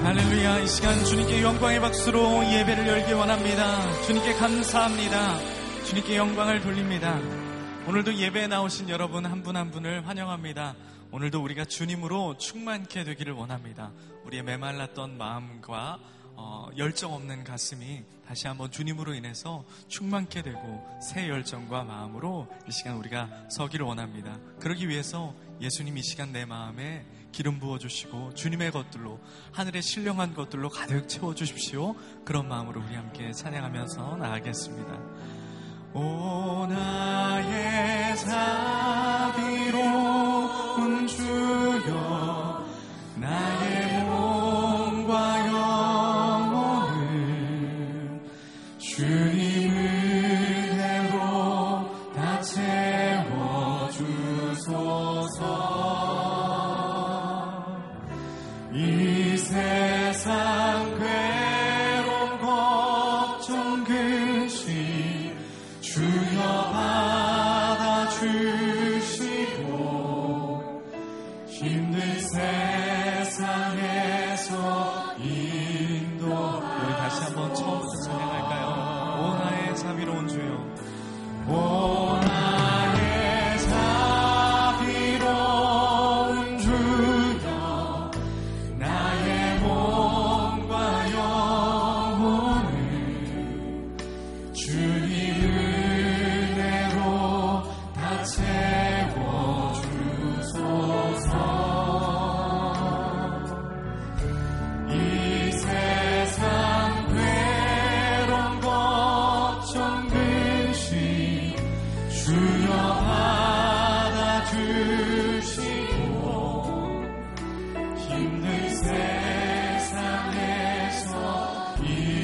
할렐루야. 이 시간 주님께 영광의 박수로 예배를 열기 원합니다. 주님께 감사합니다. 주님께 영광을 돌립니다. 오늘도 예배에 나오신 여러분 한 분 한 분을 환영합니다. 오늘도 우리가 주님으로 충만케 되기를 원합니다. 우리의 메말랐던 마음과 열정 없는 가슴이 다시 한번 주님으로 인해서 충만케 되고 새 열정과 마음으로 이 시간 우리가 서기를 원합니다. 그러기 위해서 예수님 이 시간 내 마음에 기름 부어주시고 주님의 것들로, 하늘의 신령한 것들로 가득 채워주십시오. 그런 마음으로 우리 함께 찬양하면서 나아가겠습니다. 오 나의 자비로운 주여, 나의 몸과 영혼을 주님 은혜로 다 채워주소서. 이 세상 괴로운 걱정 근심 주여 받아주시고, 힘든 세상에서 인도하시고. 우리 다시 한번 처음부터 찬양할까요? 오 나의 자비로운 주여, 오 나의 자비로운 주여, 나의 몸과 영혼을 주님 은혜로 다 채워주소서. 이 세상 괴로운 걱정 근심 주여 받아주시고, 힘든 세상에서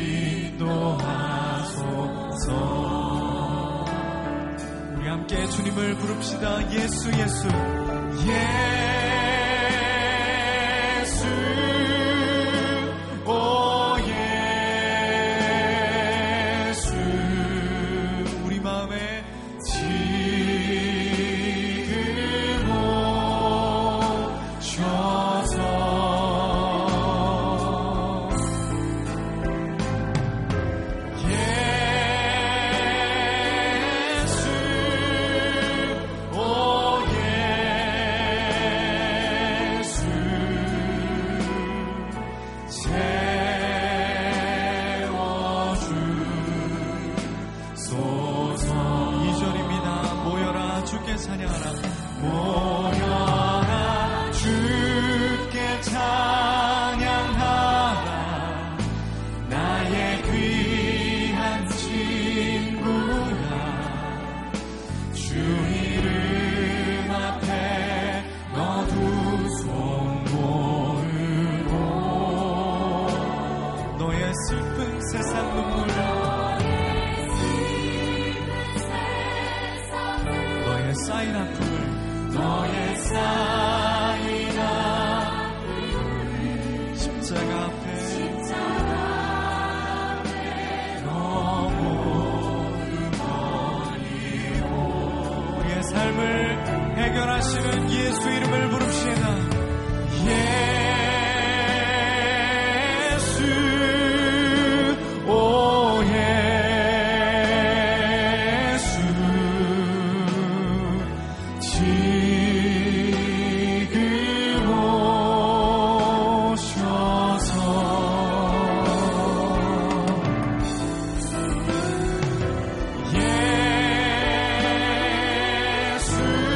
인도하소서. 우리 함께 주님을 부릅시다. 예수 예수 예수, 오 예수. 우리 마음에 지금 오셔서 예수, 오 예수, 채워주소서. 2절입니다. 모여라 주께 찬양하라. 모여라 주께 찬양하라. 나의 귀한 친구야, 주 이름 앞에 너 두 손 모으고, 너의 슬픈 세상 눈물, 너의 쌓인 아픔을, 너의 쌓인 아픔을 십자가 앞에 너 모두 버리고. 우리의 삶을 해결하시는 예수 이름을 부릅시다. 예수, 오 예수, 지금 오셔서 예수,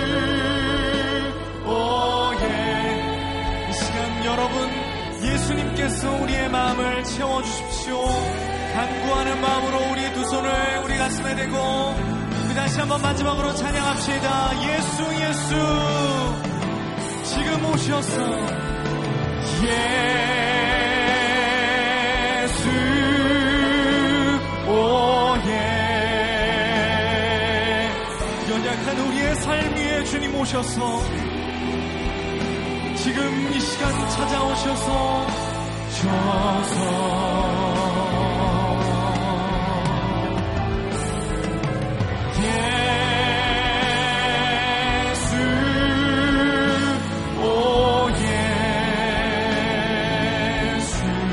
오 예. 이 시간 여러분, 예수님께서 우리의 마음을 채워주십시오. 간구하는 마음으로 우리의 두 손을 우리 가슴에 대고 우리 다시 한번 마지막으로 찬양합시다. 예수 예수, 지금 오셔서 예수, 오 예. 연약한 우리의 삶 위에 주님 오셔서 지금 이 시간 찾아오셔서 예수, 오 예수,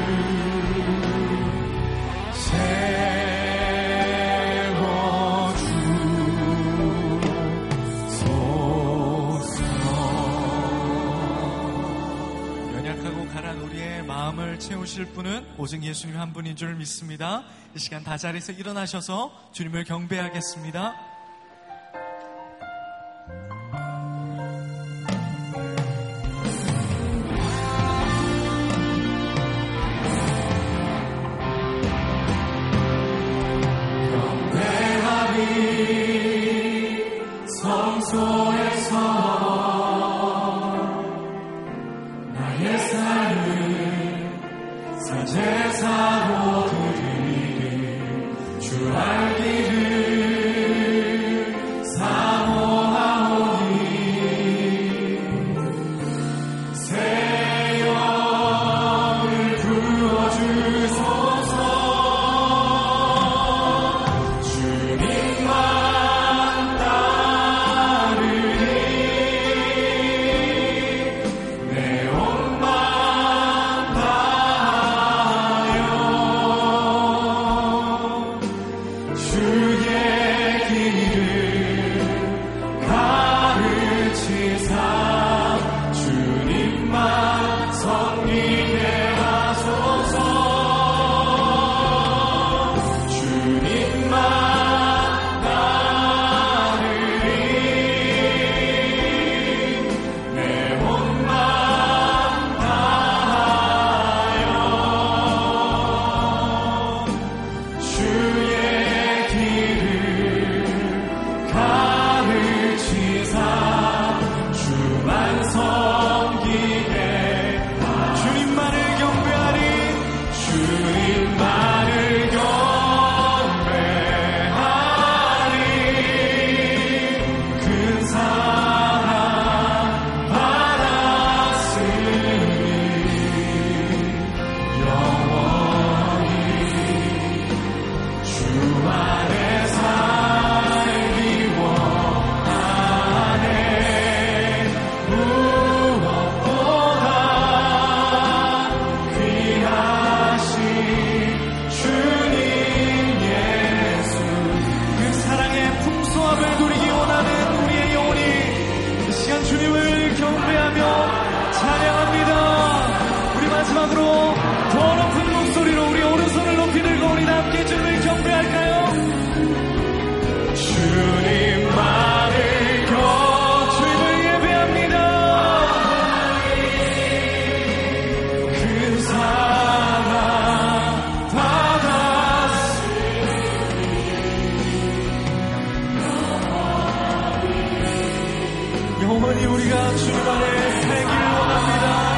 가득한 우리의 마음을 채우실 분은 오직 예수님 한 분인 줄 믿습니다. 이 시간 다 자리에서 일어나셔서 주님을 경배하겠습니다. 영원히 우리가 주님 안에 살기를 원합니다.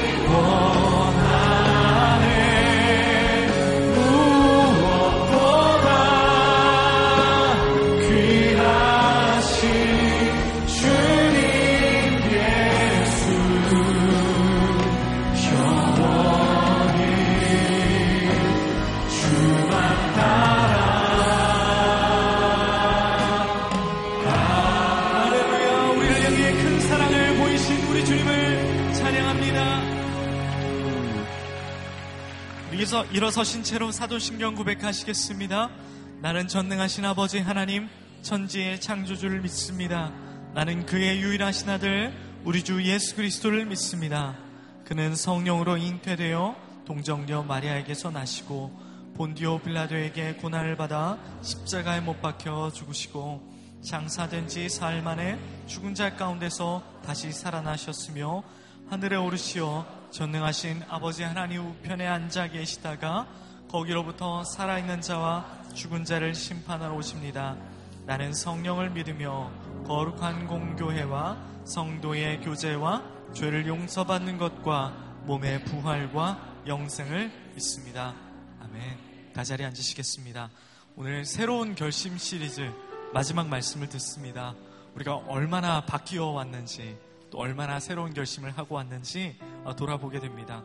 일어서신 채로 사도신경 고백하시겠습니다. 나는 전능하신 아버지 하나님 천지의 창조주를 믿습니다. 나는 그의 유일하신 아들 우리 주 예수 그리스도를 믿습니다. 그는 성령으로 잉태되어 동정녀 마리아에게서 나시고 본디오 빌라도에게 고난을 받아 십자가에 못 박혀 죽으시고 장사된 지 사흘 만에 죽은 자 가운데서 다시 살아나셨으며 하늘에 오르시어 전능하신 아버지 하나님 우편에 앉아 계시다가 거기로부터 살아있는 자와 죽은 자를 심판하러 오십니다. 나는 성령을 믿으며 거룩한 공교회와 성도의 교제와 죄를 용서받는 것과 몸의 부활과 영생을 믿습니다. 아멘. 다 자리에 앉으시겠습니다. 오늘 새로운 결심 시리즈 마지막 말씀을 듣습니다. 우리가 얼마나 바뀌어 왔는지 또 얼마나 새로운 결심을 하고 왔는지 돌아보게 됩니다.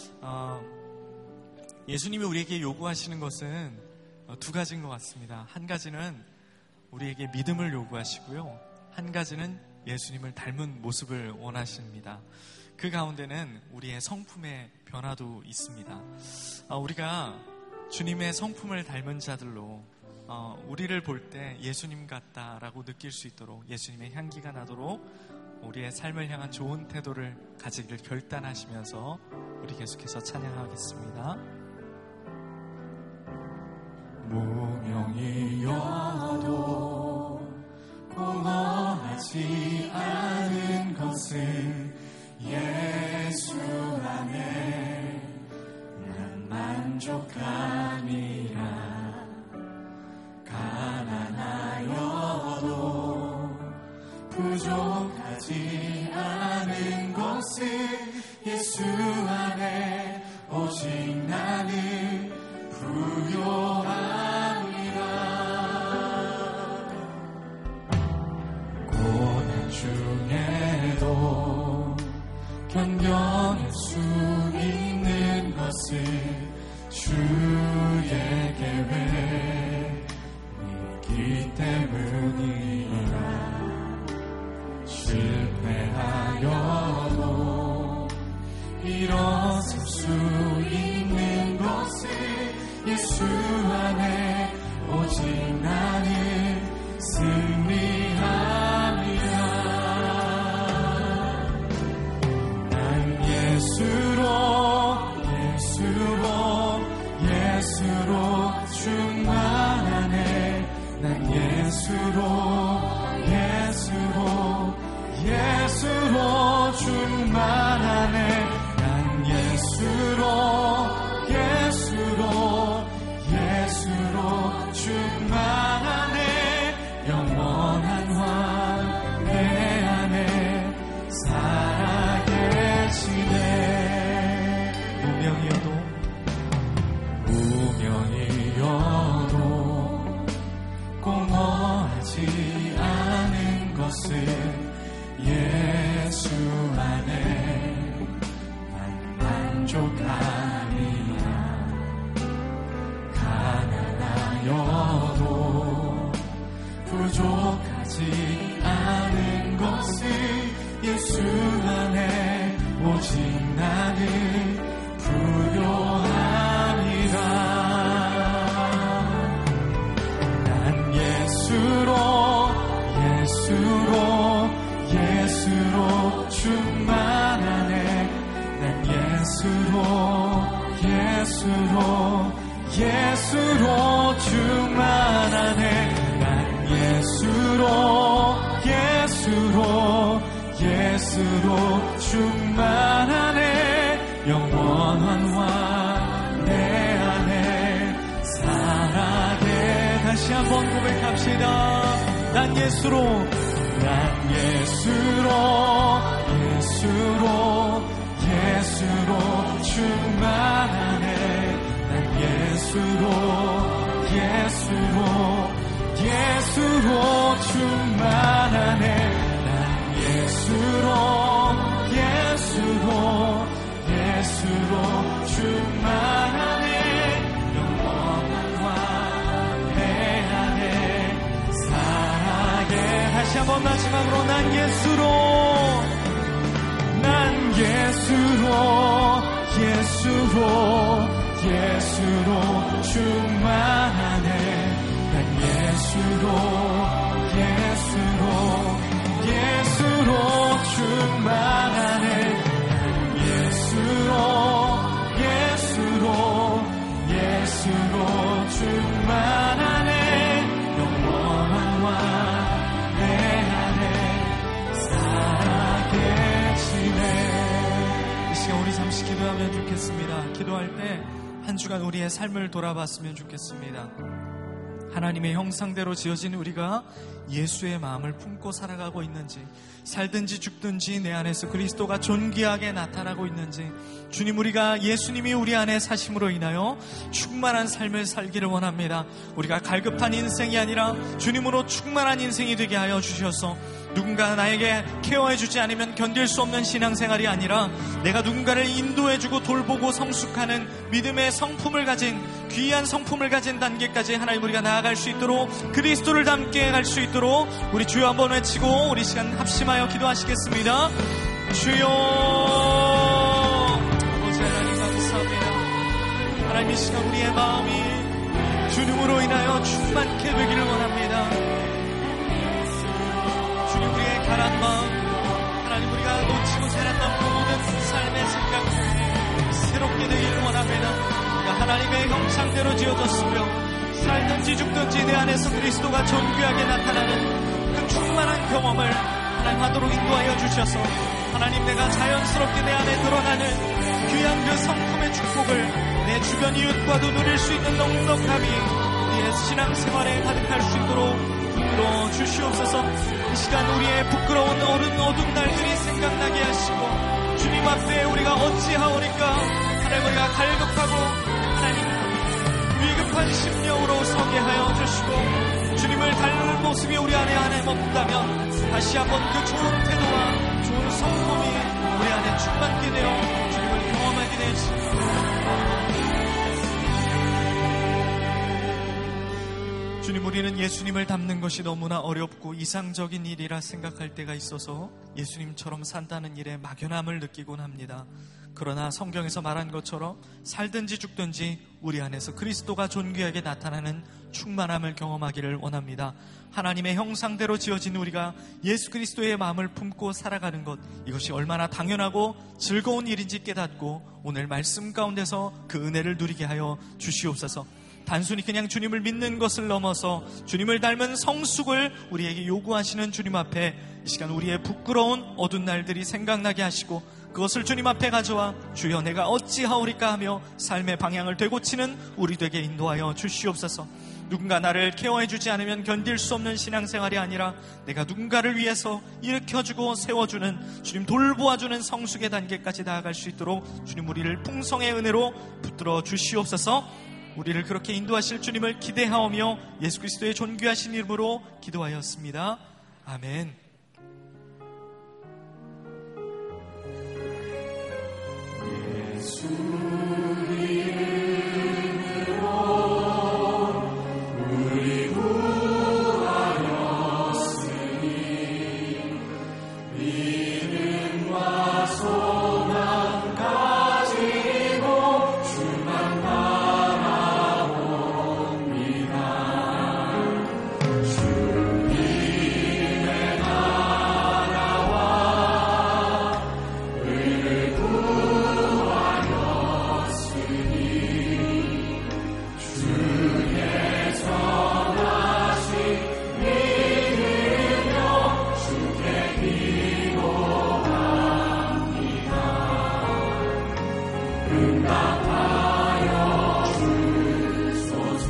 예수님이 우리에게 요구하시는 것은 두 가지인 것 같습니다. 한 가지는 우리에게 믿음을 요구하시고요. 한 가지는 예수님을 닮은 모습을 원하십니다. 그 가운데는 우리의 성품의 변화도 있습니다. 우리가 주님의 성품을 닮은 자들로 우리를 볼 때 예수님 같다라고 느낄 수 있도록 예수님의 향기가 나도록 우리의 삶을 향한 좋은 태도를 가지기를 결단하시면서 우리 계속해서 찬양하겠습니다. 무명이어도 공허하지 않은 것은 예수 안에 난 만족함이라. 가난하여도 부족하지 않은 것은 예수 안에 오직 나는 부요함이라. 고난 중에도 견뎌낼 수 있는 것은 주의 계획이기 때문이라. 실패하여도 일어설 수 있는 것은 예수 안에 오직 나는 승리함이라. 난 예수로 충만하네. 난 예수로 충만하네. 난 예수로 충만하네. 영원한 왕 내 안에 살아계시네. 무명이어도 공허하지 않은 것은 예수 안에 난 만족함이라. 가난하여도 부족하지 않은 것은 예수 안에 오직 나는 부요함이라. 난 예수로 충만하네. 난 예수로 충만하네. 난 예수로 충만하네. 영원한 왕 내 안에 살아계. 다시 한번 고백합시다. 난 예수로 충만하네. 난 예수로 충만하네. 난 예수로 충만하네. 영원한 왕 내 안에 살아계. 다시 한번 마지막으로 난 예수로 충만하네. 난 예수로 충만하네. 난 예수로 충만하네. 영원한 왕 내 안에 살아계시네. 이 시간 우리 잠시 기도하면 좋겠습니다. 기도할 때 한 주간 우리의 삶을 돌아봤으면 좋겠습니다. 하나님의 형상대로 지어진 우리가 예수의 마음을 품고 살아가고 있는지, 살든지 죽든지 내 안에서 그리스도가 존귀하게 나타나고 있는지, 주님, 우리가 예수님이 우리 안에 사심으로 인하여 충만한 삶을 살기를 원합니다. 우리가 갈급한 인생이 아니라 주님으로 충만한 인생이 되게 하여 주셔서 누군가 나에게 케어해주지 않으면 견딜 수 없는 신앙생활이 아니라 내가 누군가를 인도해주고 돌보고 성숙하는 믿음의 성품을 가진, 귀한 성품을 가진 단계까지 하나님 우리가 나아갈 수 있도록, 그리스도를 닮게 갈 수 있도록 우리 주여 한번 외치고 우리 시간 합심하여 기도하시겠습니다. 주여, 아버지 하나님 감사합니다. 하나님 이 시간 우리의 마음이 주님으로 인하여 충만케 되기를 원합니다. 주님, 우리의 가난 마음, 하나님 우리가 놓치고 살았던 모든 삶의 생각들이 새롭게 되길 원합니다. 우리가 하나님의 형상대로 지어졌으며 살든지 죽든지 내 안에서 그리스도가 존귀하게 나타나는 그 충만한 경험을 하나님 하도록 인도하여 주셔서 하나님 내가 자연스럽게 내 안에 드러나는 귀한 그 성품의 축복을 내 주변 이웃과도 누릴 수 있는 넉넉함이 우리의 신앙생활에 가득할 수 있도록 이끌어 주시옵소서. 이 시간 우리의 부끄러운 어두운 날들이 생각나게 하시고 주님 앞에 우리가 어찌하오리까 하나님 우리가 갈급하고 하나님 위급한 심령으로 서게 하여 주시고 주님을 닮는 모습이 우리 안에 없다면 다시 한번 그 좋은 태도와 좋은 성품이 우리 안에 충만케 되어 주님을 경험하게 되시옵소서. 주님, 우리는 예수님을 닮는 것이 너무나 어렵고 이상적인 일이라 생각할 때가 있어서 예수님처럼 산다는 일에 막연함을 느끼곤 합니다. 그러나 성경에서 말한 것처럼 살든지 죽든지 우리 안에서 그리스도가 존귀하게 나타나는 충만함을 경험하기를 원합니다. 하나님의 형상대로 지어진 우리가 예수 그리스도의 마음을 품고 살아가는 것, 이것이 얼마나 당연하고 즐거운 일인지 깨닫고 오늘 말씀 가운데서 그 은혜를 누리게 하여 주시옵소서. 단순히 그냥 주님을 믿는 것을 넘어서 주님을 닮은 성숙을 우리에게 요구하시는 주님 앞에 이 시간 우리의 부끄러운 어두운 날들이 생각나게 하시고 그것을 주님 앞에 가져와 주여 내가 어찌하오리까 하며 삶의 방향을 되고치는 우리 되게 인도하여 주시옵소서. 누군가 나를 케어해주지 않으면 견딜 수 없는 신앙생활이 아니라 내가 누군가를 위해서 일으켜주고 세워주는 주님 돌보아주는 성숙의 단계까지 나아갈 수 있도록 주님 우리를 풍성의 은혜로 붙들어 주시옵소서. 우리를 그렇게 인도하실 주님을 기대하오며 예수 그리스도의 존귀하신 이름으로 기도하였습니다. 아멘. 예수 이름으로 우리 구하였으니 믿음과 소망 가지고 주만 바라옵니다. 주님의 나라와 의를 구하였으니 주의 선하신 믿으며 주께 기도합니다. 응답하여 주소서.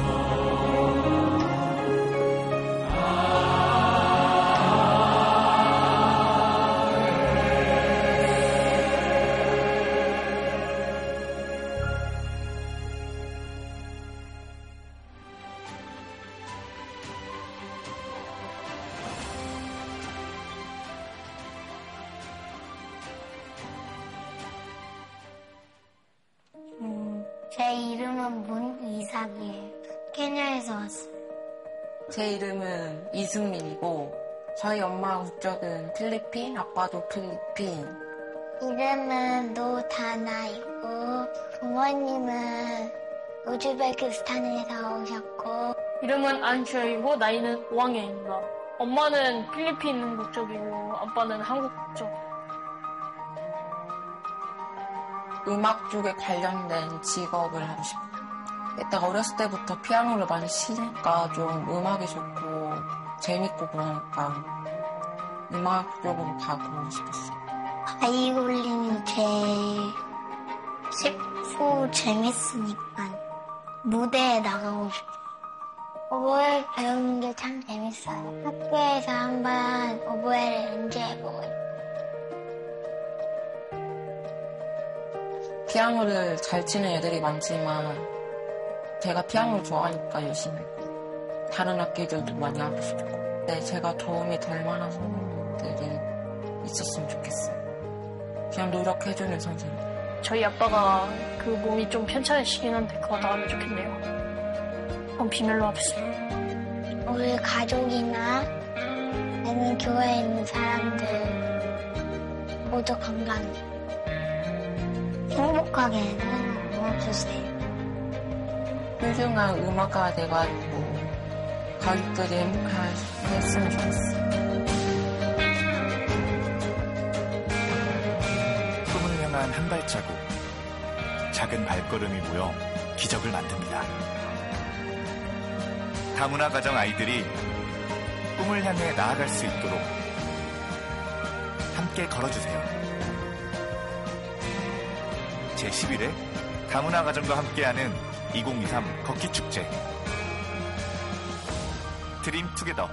제 이름은 문이삭이에요. 케냐에서 왔어요. 제 이름은 이승민이고 저희 엄마 국적은 필리핀, 아빠도 필리핀. 이름은 노다나이고 부모님은 우즈베키스탄에서 오셨고 이름은 안주혁이고 나이는 5학년입니다. 엄마는 필리핀 국적이고 아빠는 한국 국적. 음악 쪽에 관련된 직업을 하고 싶어요. 일단 어렸을 때부터 피아노를 많이 치니까 좀 음악이 좋고 재밌고 그러니까 음악 쪽으로 가고 싶었어요. 바이올린이 제일 쉽고 재밌으니까 무대에 나가고 싶어요. 오보에 배우는 게 참 재밌어요. 학교에서 한번 오보에를 연주해보고 피아노를 잘 치는 애들이 많지만 제가 피아노를 좋아하니까 열심히 다른 악기들도 많이 하고 싶고 네, 제가 도움이 될 만한 선생님들이 있었으면 좋겠어요. 그냥 노력해주는 선생님. 저희 아빠가 그 몸이 좀 편찮으시긴 한데 그거 나가면 좋겠네요. 그럼 비밀로 하겠습니다. 우리 가족이나 아니면 교회에 있는 사람들 모두 건강해. 행복하게 살아주세요. 훌륭한 음악가가 돼가지고 가족들이 행복했으면 좋겠어요. 한 발자국, 작은 발걸음이 모여 기적을 만듭니다. 다문화 가정 아이들이 꿈을 향해 나아갈 수 있도록 함께 걸어주세요. 제11회 다문화 가정과 함께하는 2023 걷기 축제 드림 투게더.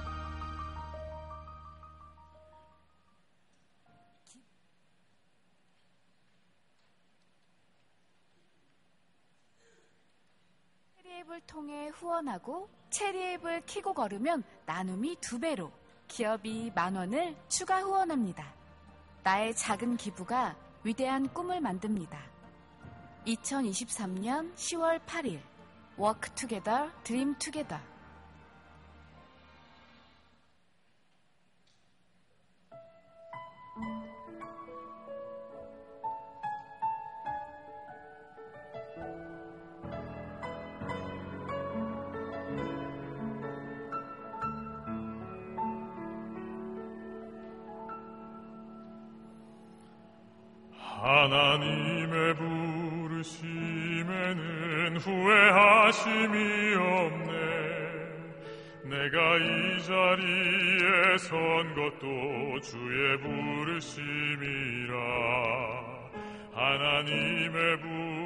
체리앱을 통해 후원하고 체리앱을 키고 걸으면 나눔이 2배로 기업이 10,000원을 추가 후원합니다. 나의 작은 기부가 위대한 꿈을 만듭니다. 2023년 10월 8일 Work Together, Dream Together. 하나님의 부르심에는 후회하심이 없네. 내가 이 자리에 선 것도 주의 부르심이라. 하나님의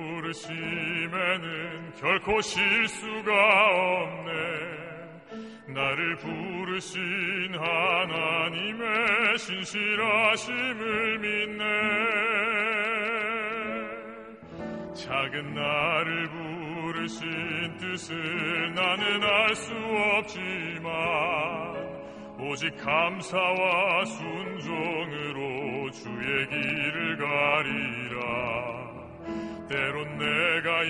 부르심에는 결코 실수가 없네. 나를 부르신 하나님의 신실하심을 믿네. 작은 나를 부르신 뜻을 나는 알 수 없지만 오직 감사와 순종으로 주의 길을 가리라. 때론 내가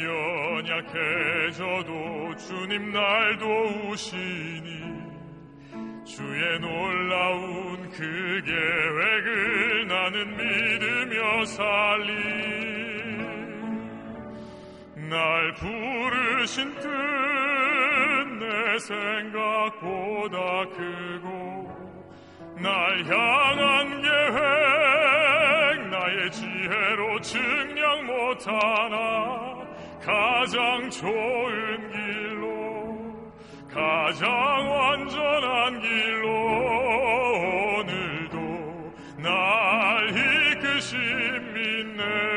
연약해져도 주님 날 도우시니 주의 놀라운 그 계획을 나는 믿으며 살리. 날 부르신 뜻 내 생각보다 크고 날 향한 계획 나의 지혜로 증량 못하나 가장 좋은 길로 가장 완전한 길로 오늘도 날 이끄심 믿네.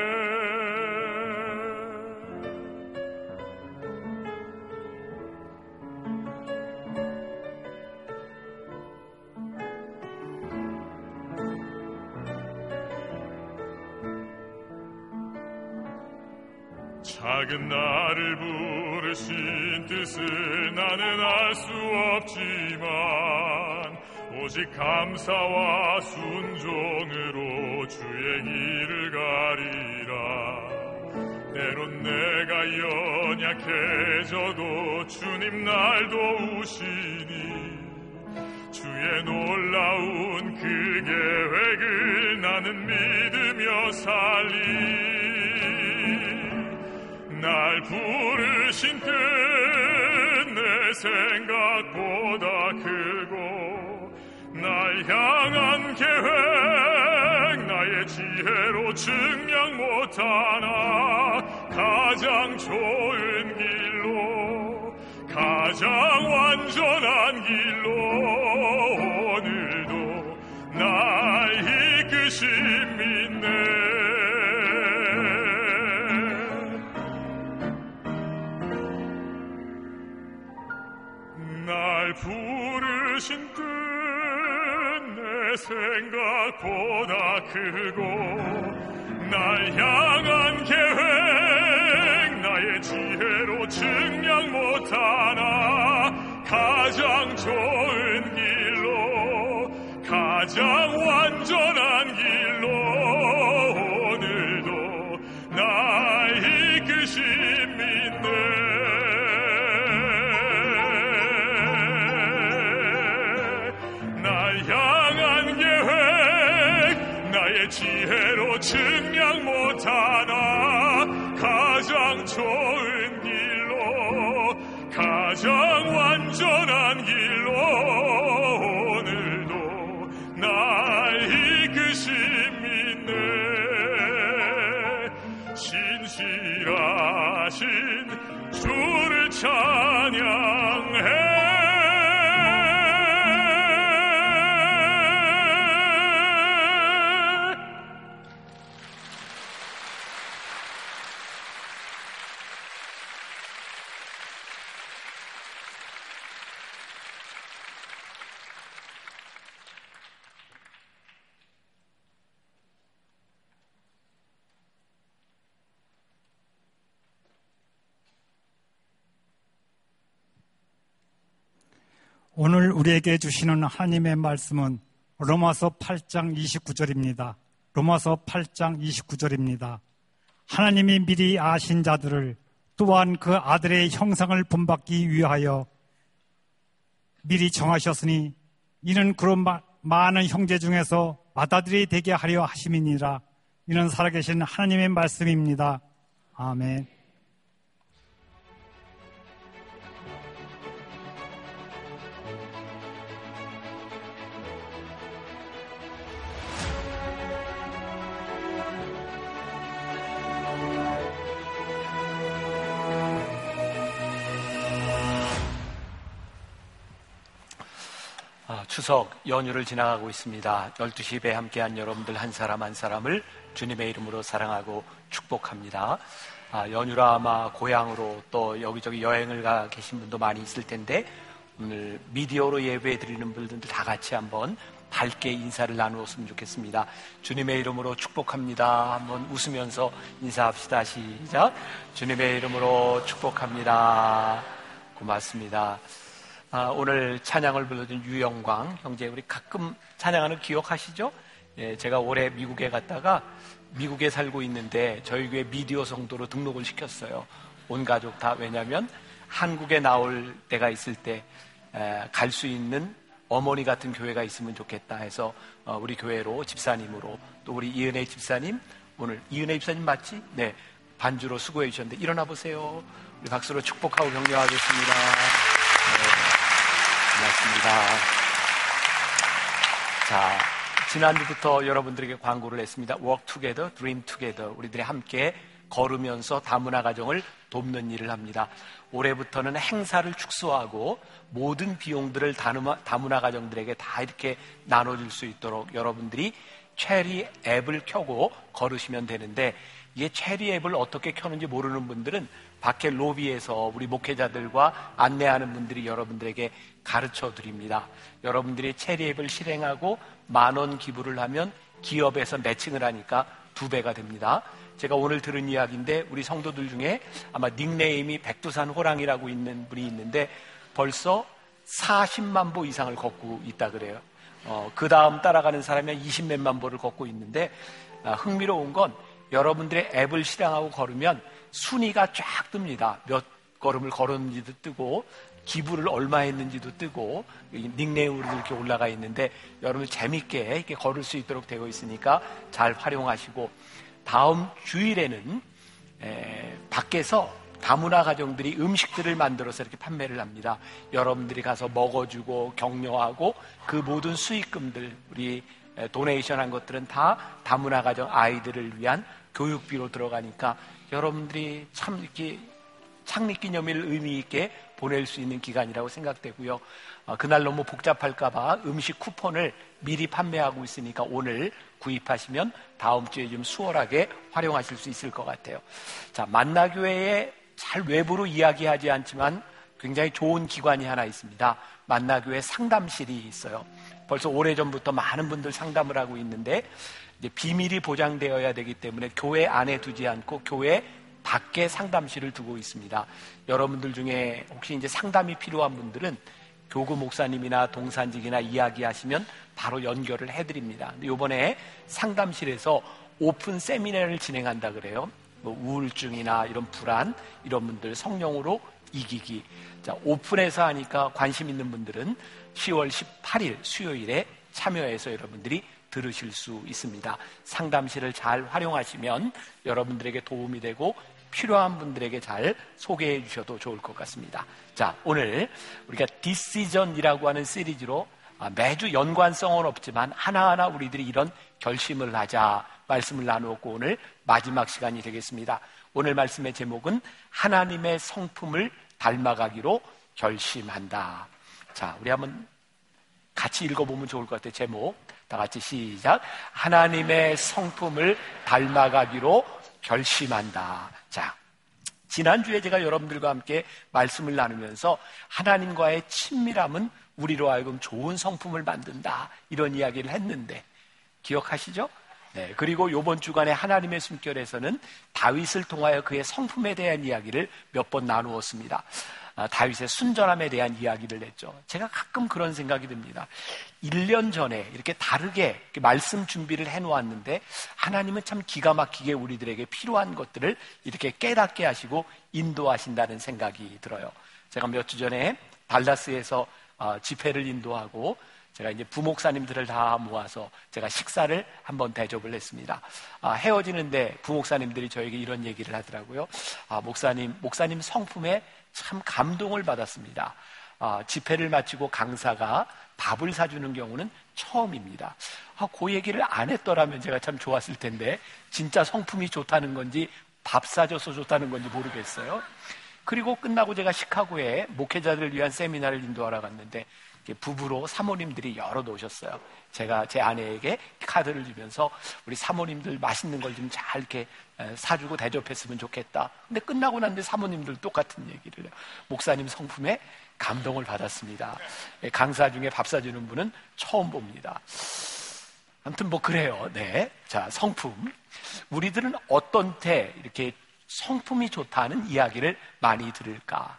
작은 나를 부르신 뜻을 나는 알 수 없지만 오직 감사와 순종으로 주의 길을 가리라. 때론 내가 연약해져도 주님 날 도우시니 주의 놀라운 그 계획을 나는 믿으며 살리. 날 부르신 뜻 내 생각보다 크고 날 향한 계획 나의 지혜로 증량 못하나 가장 좋은 길로 가장 완전한 길로 오늘도 날 이끄심 믿네. 날 부르신 뜻 내 생각보다 크고 날 향한 계획 나의 지혜로 증량 못하나 가장 좋은 길로 가장 완전한 길로 오늘도 날 이끄심 믿네. 지혜로 증량 못하나 가장 좋은 길로 가장 완전한 길로 오늘도 날 이끄심 믿네. 일하신 주를 찬양해. 오늘 우리에게 주시는 하나님의 말씀은 로마서 8장 29절입니다. 로마서 8장 29절입니다. 하나님이 미리 아신 자들을 또한 그 아들의 형상을 본받기 위하여 미리 정하셨으니 이는 그런 많은 형제 중에서 맏아들이 되게 하려 하심이니라. 이는 살아계신 하나님의 말씀입니다. 아멘. 추석 연휴를 지나가고 있습니다. 12시 예배 함께한 여러분들 한 사람 한 사람을 주님의 이름으로 사랑하고 축복합니다. 연휴라 아마 고향으로 또 여기저기 여행을 가 계신 분도 많이 있을 텐데 오늘 미디어로 예배 드리는 분들 다 같이 한번 밝게 인사를 나누었으면 좋겠습니다. 주님의 이름으로 축복합니다. 한번 웃으면서 인사합시다. 시작. 주님의 이름으로 축복합니다. 고맙습니다. 오늘 찬양을 불러준 유영광 형제, 우리 가끔 찬양하는 기억하시죠? 예, 제가 올해 미국에 갔다가 미국에 살고 있는데 저희 교회 미디어 성도로 등록을 시켰어요. 온 가족 다. 왜냐하면 한국에 나올 때가 있을 때 갈 수 있는 어머니 같은 교회가 있으면 좋겠다 해서 우리 교회로 집사님으로, 또 우리 이은혜 집사님, 오늘 이은혜 집사님 맞지? 네, 반주로 수고해 주셨는데 일어나 보세요. 우리 박수로 축복하고 격려하겠습니다. 네. 고맙습니다. 자, 지난주부터 여러분들에게 광고를 했습니다. Work Together, Dream Together. 우리들이 함께 걸으면서 다문화 가정을 돕는 일을 합니다. 올해부터는 행사를 축소하고 모든 비용들을 다문화 가정들에게 다 이렇게 나눠줄 수 있도록 여러분들이 체리 앱을 켜고 걸으시면 되는데, 이게 체리 앱을 어떻게 켜는지 모르는 분들은 밖에 로비에서 우리 목회자들과 안내하는 분들이 여러분들에게 가르쳐 드립니다. 여러분들이 체리 앱을 실행하고 10,000원 기부를 하면 기업에서 매칭을 하니까 2배가 됩니다. 제가 오늘 들은 이야기인데 우리 성도들 중에 아마 닉네임이 백두산 호랑이라고 있는 분이 있는데 벌써 40만 보 이상을 걷고 있다 그래요. 그 다음 따라가는 사람이 20몇만 보를 걷고 있는데, 흥미로운 건 여러분들의 앱을 실행하고 걸으면 순위가 쫙 뜹니다. 몇 걸음을 걸었는지도 뜨고 기부를 얼마 했는지도 뜨고 닉네임으로 이렇게 올라가 있는데, 여러분 재밌게 이렇게 걸을 수 있도록 되어 있으니까 잘 활용하시고, 다음 주일에는 밖에서 다문화 가정들이 음식들을 만들어서 이렇게 판매를 합니다. 여러분들이 가서 먹어주고 격려하고 그 모든 수익금들, 우리 도네이션 한 것들은 다 다문화 가정 아이들을 위한 교육비로 들어가니까 여러분들이 참 이렇게 창립기념일 의미 있게 보낼 수 있는 기간이라고 생각되고요. 그날 너무 복잡할까봐 음식 쿠폰을 미리 판매하고 있으니까 오늘 구입하시면 다음 주에 좀 수월하게 활용하실 수 있을 것 같아요. 자, 만나교회에 잘 외부로 이야기하지 않지만 굉장히 좋은 기관이 하나 있습니다. 만나교회 상담실이 있어요. 벌써 오래전부터 많은 분들 상담을 하고 있는데 이제 비밀이 보장되어야 되기 때문에 교회 안에 두지 않고 교회 밖에 상담실을 두고 있습니다. 여러분들 중에 혹시 이제 상담이 필요한 분들은 교구 목사님이나 동산직이나 이야기하시면 바로 연결을 해드립니다. 근데 이번에 상담실에서 오픈 세미나를 진행한다 그래요. 뭐 우울증이나 이런 불안, 이런 분들 성령으로 이기기. 자, 오픈해서 하니까 관심 있는 분들은 10월 18일 수요일에 참여해서 여러분들이 들으실 수 있습니다. 상담실을 잘 활용하시면 여러분들에게 도움이 되고 필요한 분들에게 잘 소개해 주셔도 좋을 것 같습니다. 자, 오늘 우리가 디시전이라고 하는 시리즈로 매주 연관성은 없지만 하나하나 우리들이 이런 결심을 하자 말씀을 나누었고 오늘 마지막 시간이 되겠습니다. 오늘 말씀의 제목은 하나님의 성품을 닮아가기로 결심한다. 자, 우리 한번 같이 읽어보면 좋을 것 같아요. 제목 다 같이 시작. 하나님의 성품을 닮아가기로 결심한다. 자, 지난주에 제가 여러분들과 함께 말씀을 나누면서 하나님과의 친밀함은 우리로 하여금 좋은 성품을 만든다, 이런 이야기를 했는데 기억하시죠? 네, 그리고 이번 주간에 하나님의 숨결에서는 다윗을 통하여 그의 성품에 대한 이야기를 몇 번 나누었습니다. 다윗의 순전함에 대한 이야기를 했죠. 제가 가끔 그런 생각이 듭니다. 1년 전에 이렇게 다르게 말씀 준비를 해놓았는데 하나님은 참 기가 막히게 우리들에게 필요한 것들을 이렇게 깨닫게 하시고 인도하신다는 생각이 들어요. 제가 몇 주 전에 달라스에서 집회를 인도하고 제가 이제 부목사님들을 다 모아서 제가 식사를 한번 대접을 했습니다. 헤어지는데 부목사님들이 저에게 이런 얘기를 하더라고요. 목사님 성품에 참 감동을 받았습니다. 집회를 마치고 강사가 밥을 사주는 경우는 처음입니다. 그 얘기를 안 했더라면 제가 참 좋았을 텐데 진짜 성품이 좋다는 건지 밥 사줘서 좋다는 건지 모르겠어요. 그리고 끝나고 제가 시카고에 목회자들을 위한 세미나를 인도하러 갔는데 부부로 사모님들이 여러 오셨어요. 제가 제 아내에게 카드를 주면서 우리 사모님들 맛있는 걸 좀 잘 이렇게 사주고 대접했으면 좋겠다. 근데 끝나고 났는데 사모님들 똑같은 얘기를 해요. 목사님 성품에 감동을 받았습니다. 강사 중에 밥 사주는 분은 처음 봅니다. 아무튼 뭐 그래요. 네. 자, 성품. 우리들은 어떤 때 이렇게 성품이 좋다는 이야기를 많이 들을까?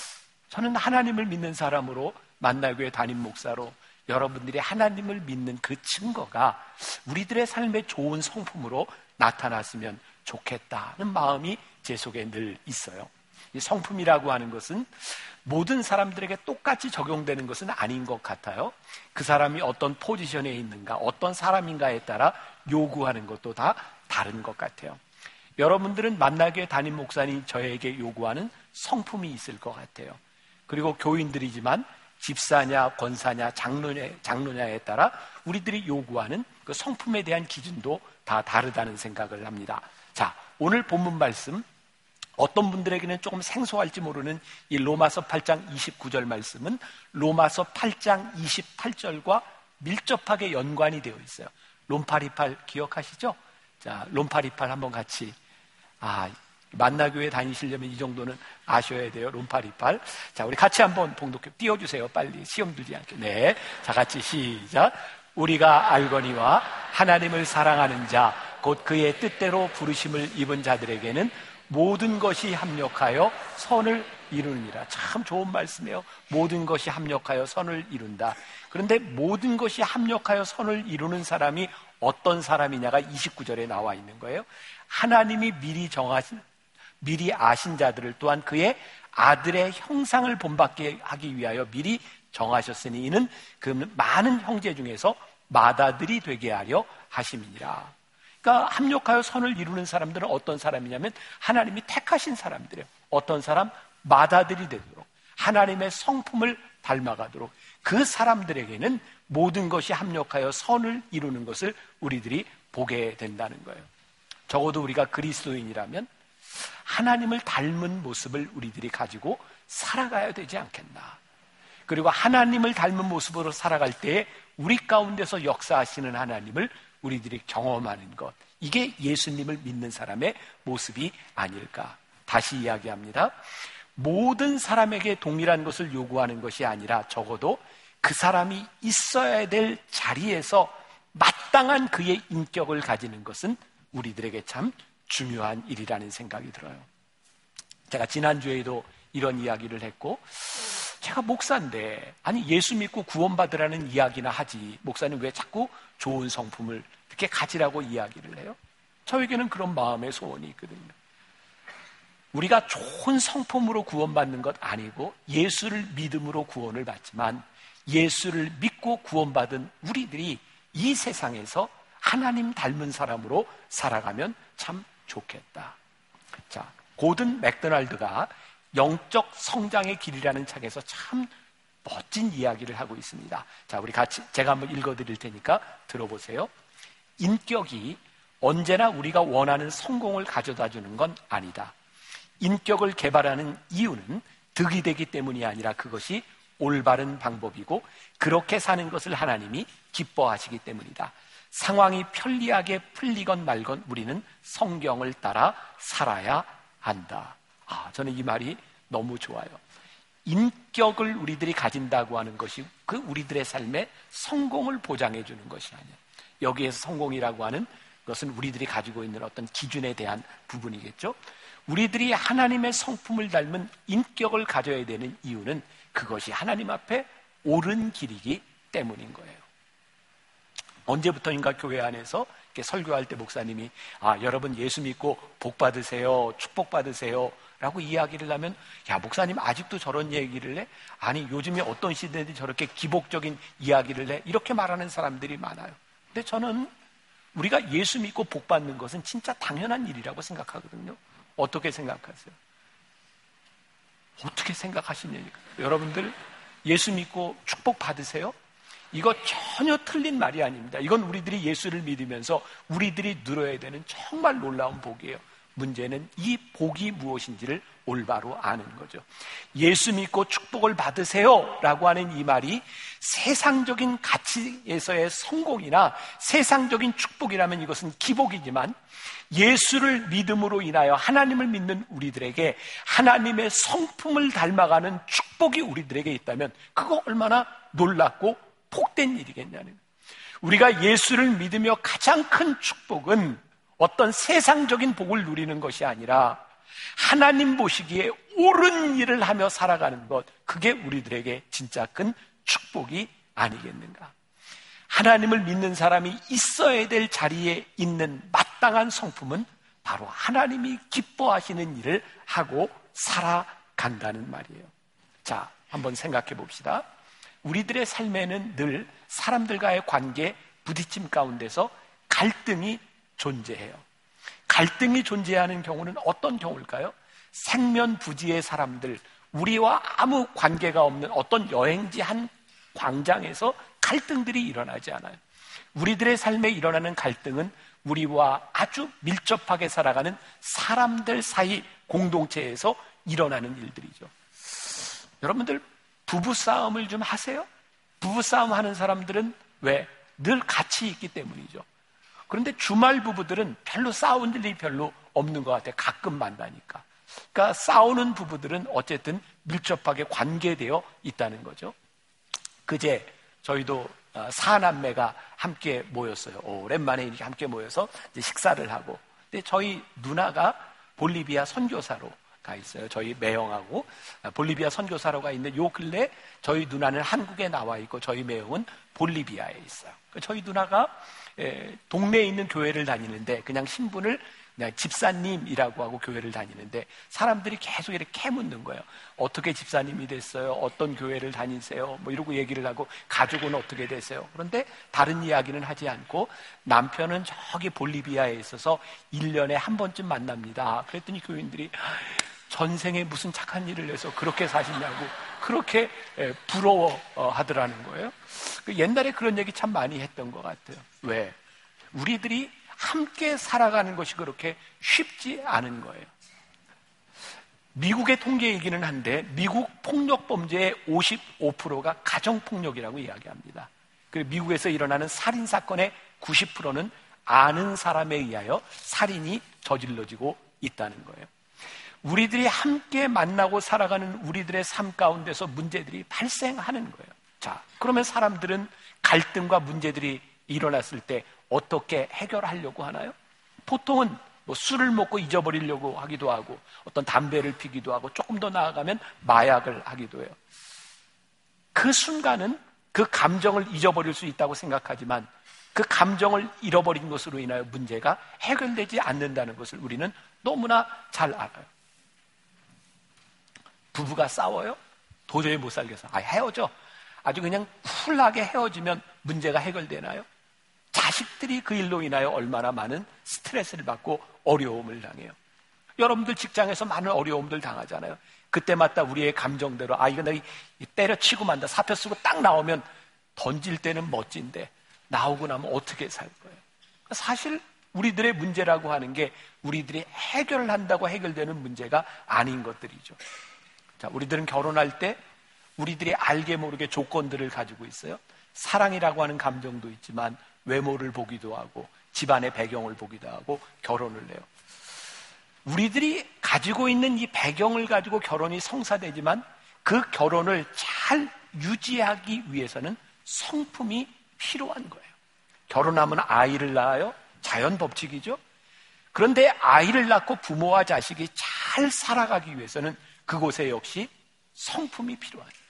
저는 하나님을 믿는 사람으로 만나교회 담임 목사로 여러분들이 하나님을 믿는 그 증거가 우리들의 삶의 좋은 성품으로 나타났으면 좋겠다는 마음이 제 속에 늘 있어요. 이 성품이라고 하는 것은 모든 사람들에게 똑같이 적용되는 것은 아닌 것 같아요. 그 사람이 어떤 포지션에 있는가, 어떤 사람인가에 따라 요구하는 것도 다 다른 것 같아요. 여러분들은 만나교회 담임 목사님 저에게 요구하는 성품이 있을 것 같아요. 그리고 교인들이지만 집사냐, 권사냐, 장로냐에 따라 우리들이 요구하는 그 성품에 대한 기준도 다 다르다는 생각을 합니다. 자, 오늘 본문 말씀, 어떤 분들에게는 조금 생소할지 모르는 이 로마서 8장 29절 말씀은 로마서 8장 28절과 밀접하게 연관이 되어 있어요. 롬파리팔 기억하시죠? 자, 롬파리팔 한번 같이. 만나교회 다니시려면 이 정도는 아셔야 돼요. 롬파리팔. 자, 우리 같이 한번 봉독해 띄워주세요. 빨리 시험 들지 않게. 네. 자, 같이 시작. 우리가 알거니와 하나님을 사랑하는 자, 곧 그의 뜻대로 부르심을 입은 자들에게는 모든 것이 합력하여 선을 이루느니라. 참 좋은 말씀이에요. 모든 것이 합력하여 선을 이룬다. 그런데 모든 것이 합력하여 선을 이루는 사람이 어떤 사람이냐가 29절에 나와 있는 거예요. 하나님이 미리 아신 자들을 또한 그의 아들의 형상을 본받게 하기 위하여 미리 정하셨으니 이는 그 많은 형제 중에서 맏아들이 되게 하려 하심이니라. 그러니까 합력하여 선을 이루는 사람들은 어떤 사람이냐면 하나님이 택하신 사람들이에요. 어떤 사람? 맏아들이 되도록, 하나님의 성품을 닮아가도록 그 사람들에게는 모든 것이 합력하여 선을 이루는 것을 우리들이 보게 된다는 거예요. 적어도 우리가 그리스도인이라면 하나님을 닮은 모습을 우리들이 가지고 살아가야 되지 않겠나. 그리고 하나님을 닮은 모습으로 살아갈 때에 우리 가운데서 역사하시는 하나님을 우리들이 경험하는 것, 이게 예수님을 믿는 사람의 모습이 아닐까. 다시 이야기합니다. 모든 사람에게 동일한 것을 요구하는 것이 아니라 적어도 그 사람이 있어야 될 자리에서 마땅한 그의 인격을 가지는 것은 우리들에게 참 중요한 일이라는 생각이 들어요. 제가 지난주에도 이런 이야기를 했고, 제가 목사인데 아니 예수 믿고 구원받으라는 이야기나 하지 목사는 왜 자꾸 좋은 성품을 이렇게 가지라고 이야기를 해요? 저에게는 그런 마음의 소원이 있거든요. 우리가 좋은 성품으로 구원받는 것 아니고 예수를 믿음으로 구원을 받지만 예수를 믿고 구원받은 우리들이 이 세상에서 하나님 닮은 사람으로 살아가면 참 좋겠다. 자, 고든 맥도날드가 영적 성장의 길이라는 책에서 참 멋진 이야기를 하고 있습니다. 자, 우리 같이 제가 한번 읽어드릴 테니까 들어보세요. 인격이 언제나 우리가 원하는 성공을 가져다 주는 건 아니다. 인격을 개발하는 이유는 득이 되기 때문이 아니라 그것이 올바른 방법이고 그렇게 사는 것을 하나님이 기뻐하시기 때문이다. 상황이 편리하게 풀리건 말건 우리는 성경을 따라 살아야 한다. 저는 이 말이 너무 좋아요. 인격을 우리들이 가진다고 하는 것이 그 우리들의 삶의 성공을 보장해 주는 것이 아니에요. 여기에서 성공이라고 하는 것은 우리들이 가지고 있는 어떤 기준에 대한 부분이겠죠. 우리들이 하나님의 성품을 닮은 인격을 가져야 되는 이유는 그것이 하나님 앞에 옳은 길이기 때문인 거예요. 언제부터인가 교회 안에서 이렇게 설교할 때 목사님이 여러분 예수 믿고 복 받으세요, 축복 받으세요 라고 이야기를 하면 목사님 아직도 저런 얘기를 해? 아니 요즘에 어떤 시대인데 저렇게 기복적인 이야기를 해? 이렇게 말하는 사람들이 많아요. 근데 저는 우리가 예수 믿고 복 받는 것은 진짜 당연한 일이라고 생각하거든요. 어떻게 생각하세요? 어떻게 생각하시냐니까. 여러분들 예수 믿고 축복 받으세요? 이거 전혀 틀린 말이 아닙니다. 이건 우리들이 예수를 믿으면서 우리들이 누려야 되는 정말 놀라운 복이에요. 문제는 이 복이 무엇인지를 올바로 아는 거죠. 예수 믿고 축복을 받으세요 라고 하는 이 말이 세상적인 가치에서의 성공이나 세상적인 축복이라면 이것은 기복이지만 예수를 믿음으로 인하여 하나님을 믿는 우리들에게 하나님의 성품을 닮아가는 축복이 우리들에게 있다면 그거 얼마나 놀랍고 복된 일이겠냐는 거예요. 우리가 예수를 믿으며 가장 큰 축복은 어떤 세상적인 복을 누리는 것이 아니라 하나님 보시기에 옳은 일을 하며 살아가는 것, 그게 우리들에게 진짜 큰 축복이 아니겠는가. 하나님을 믿는 사람이 있어야 될 자리에 있는 마땅한 성품은 바로 하나님이 기뻐하시는 일을 하고 살아간다는 말이에요. 자, 한번 생각해 봅시다. 우리들의 삶에는 늘 사람들과의 관계, 부딪힘 가운데서 갈등이 존재해요. 갈등이 존재하는 경우는 어떤 경우일까요? 생면부지의 사람들, 우리와 아무 관계가 없는 어떤 여행지 한 광장에서 갈등들이 일어나지 않아요. 우리들의 삶에 일어나는 갈등은 우리와 아주 밀접하게 살아가는 사람들 사이 공동체에서 일어나는 일들이죠. 여러분들 부부싸움을 좀 하세요? 부부싸움 하는 사람들은 왜? 늘 같이 있기 때문이죠. 그런데 주말 부부들은 별로 싸운 일이 별로 없는 것 같아요. 가끔 만나니까. 그러니까 싸우는 부부들은 어쨌든 밀접하게 관계되어 있다는 거죠. 그제 저희도 사남매가 함께 모였어요. 오랜만에 이렇게 함께 모여서 이제 식사를 하고. 근데 저희 누나가 볼리비아 선교사로 가 있어요. 저희 매형하고 볼리비아 선교사로 가 있는데 요 근래 저희 누나는 한국에 나와 있고 저희 매형은 볼리비아에 있어요. 저희 누나가 동네에 있는 교회를 다니는데 그냥 신분을 그냥 집사님이라고 하고 교회를 다니는데 사람들이 계속 이렇게 묻는 거예요. 어떻게 집사님이 됐어요? 어떤 교회를 다니세요? 뭐 이러고 얘기를 하고 가족은 어떻게 되세요? 그런데 다른 이야기는 하지 않고 남편은 저기 볼리비아에 있어서 1년에 한 번쯤 만납니다. 그랬더니 교인들이 전생에 무슨 착한 일을 해서 그렇게 사시냐고 그렇게 부러워하더라는 거예요. 옛날에 그런 얘기 참 많이 했던 것 같아요. 왜? 우리들이 함께 살아가는 것이 그렇게 쉽지 않은 거예요. 미국의 통계이기는 한데 미국 폭력 범죄의 55%가 가정폭력이라고 이야기합니다. 그리고 미국에서 일어나는 살인사건의 90%는 아는 사람에 의하여 살인이 저질러지고 있다는 거예요. 우리들이 함께 만나고 살아가는 우리들의 삶 가운데서 문제들이 발생하는 거예요. 자, 그러면 사람들은 갈등과 문제들이 일어났을 때 어떻게 해결하려고 하나요? 보통은 뭐 술을 먹고 잊어버리려고 하기도 하고 어떤 담배를 피기도 하고 조금 더 나아가면 마약을 하기도 해요. 그 순간은 그 감정을 잊어버릴 수 있다고 생각하지만 그 감정을 잃어버린 것으로 인하여 문제가 해결되지 않는다는 것을 우리는 너무나 잘 알아요. 부부가 싸워요? 도저히 못 살겠어. 헤어져. 아주 그냥 쿨하게 헤어지면 문제가 해결되나요? 자식들이 그 일로 인하여 얼마나 많은 스트레스를 받고 어려움을 당해요. 여러분들 직장에서 많은 어려움들 당하잖아요. 그때마다 우리의 감정대로 이거 내가 때려치고 만다 사표 쓰고 딱 나오면 던질 때는 멋진데 나오고 나면 어떻게 살 거예요? 사실 우리들의 문제라고 하는 게 우리들이 해결을 한다고 해결되는 문제가 아닌 것들이죠. 자, 우리들은 결혼할 때 우리들이 알게 모르게 조건들을 가지고 있어요. 사랑이라고 하는 감정도 있지만 외모를 보기도 하고 집안의 배경을 보기도 하고 결혼을 해요. 우리들이 가지고 있는 이 배경을 가지고 결혼이 성사되지만 그 결혼을 잘 유지하기 위해서는 성품이 필요한 거예요. 결혼하면 아이를 낳아요. 자연 법칙이죠. 그런데 아이를 낳고 부모와 자식이 잘 살아가기 위해서는 그곳에 역시 성품이 필요한 거예요.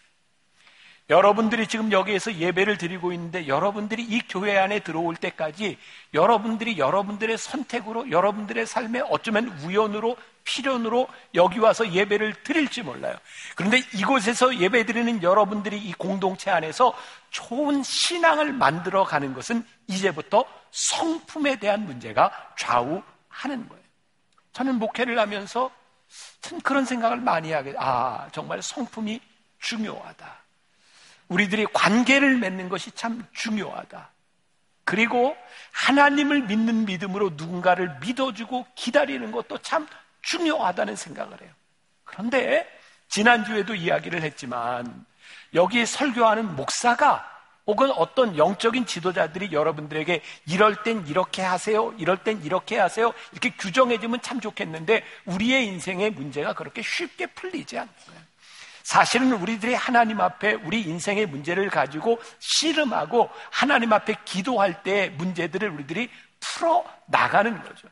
여러분들이 지금 여기에서 예배를 드리고 있는데 여러분들이 이 교회 안에 들어올 때까지 여러분들이 여러분들의 선택으로 여러분들의 삶에 어쩌면 우연으로 필연으로 여기 와서 예배를 드릴지 몰라요. 그런데 이곳에서 예배 드리는 여러분들이 이 공동체 안에서 좋은 신앙을 만들어가는 것은 이제부터 성품에 대한 문제가 좌우하는 거예요. 저는 목회를 하면서 참 그런 생각을 많이 하게 돼요. 정말 성품이 중요하다. 우리들이 관계를 맺는 것이 참 중요하다. 그리고 하나님을 믿는 믿음으로 누군가를 믿어주고 기다리는 것도 참 중요하다는 생각을 해요. 그런데 지난주에도 이야기를 했지만 여기 설교하는 목사가 혹은 어떤 영적인 지도자들이 여러분들에게 이럴 땐 이렇게 하세요, 이럴 땐 이렇게 하세요 이렇게 규정해주면 참 좋겠는데 우리의 인생의 문제가 그렇게 쉽게 풀리지 않는 거예요. 사실은 우리들이 하나님 앞에 우리 인생의 문제를 가지고 씨름하고 하나님 앞에 기도할 때 문제들을 우리들이 풀어나가는 거죠.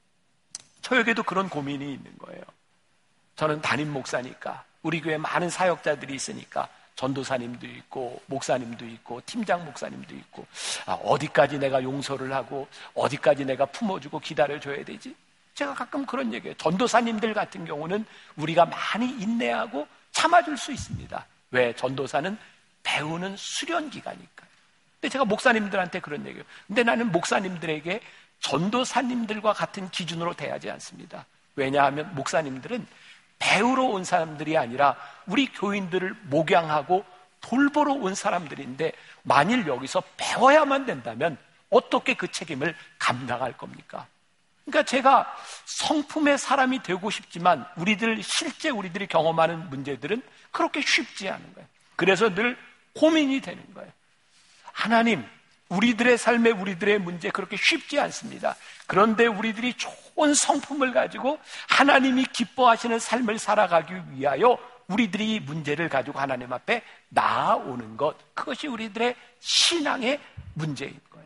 저에게도 그런 고민이 있는 거예요. 저는 담임 목사니까 우리 교회 많은 사역자들이 있으니까 전도사님도 있고 목사님도 있고 팀장 목사님도 있고 어디까지 내가 용서를 하고 어디까지 내가 품어주고 기다려줘야 되지? 제가 가끔 그런 얘기해요. 전도사님들 같은 경우는 우리가 많이 인내하고 참아줄 수 있습니다. 왜? 전도사는 배우는 수련기가니까요. 근데 제가 목사님들한테 그런 얘기해요. 근데 나는 목사님들에게 전도사님들과 같은 기준으로 대하지 않습니다. 왜냐하면 목사님들은 배우러 온 사람들이 아니라 우리 교인들을 목양하고 돌보러 온 사람들인데 만일 여기서 배워야만 된다면 어떻게 그 책임을 감당할 겁니까? 그러니까 제가 성품의 사람이 되고 싶지만 실제 우리들이 경험하는 문제들은 그렇게 쉽지 않은 거예요. 그래서 늘 고민이 되는 거예요. 하나님, 우리들의 삶에 우리들의 문제 그렇게 쉽지 않습니다. 그런데 우리들이 좋은 성품을 가지고 하나님이 기뻐하시는 삶을 살아가기 위하여 우리들이 이 문제를 가지고 하나님 앞에 나아오는 것, 그것이 우리들의 신앙의 문제인 거예요.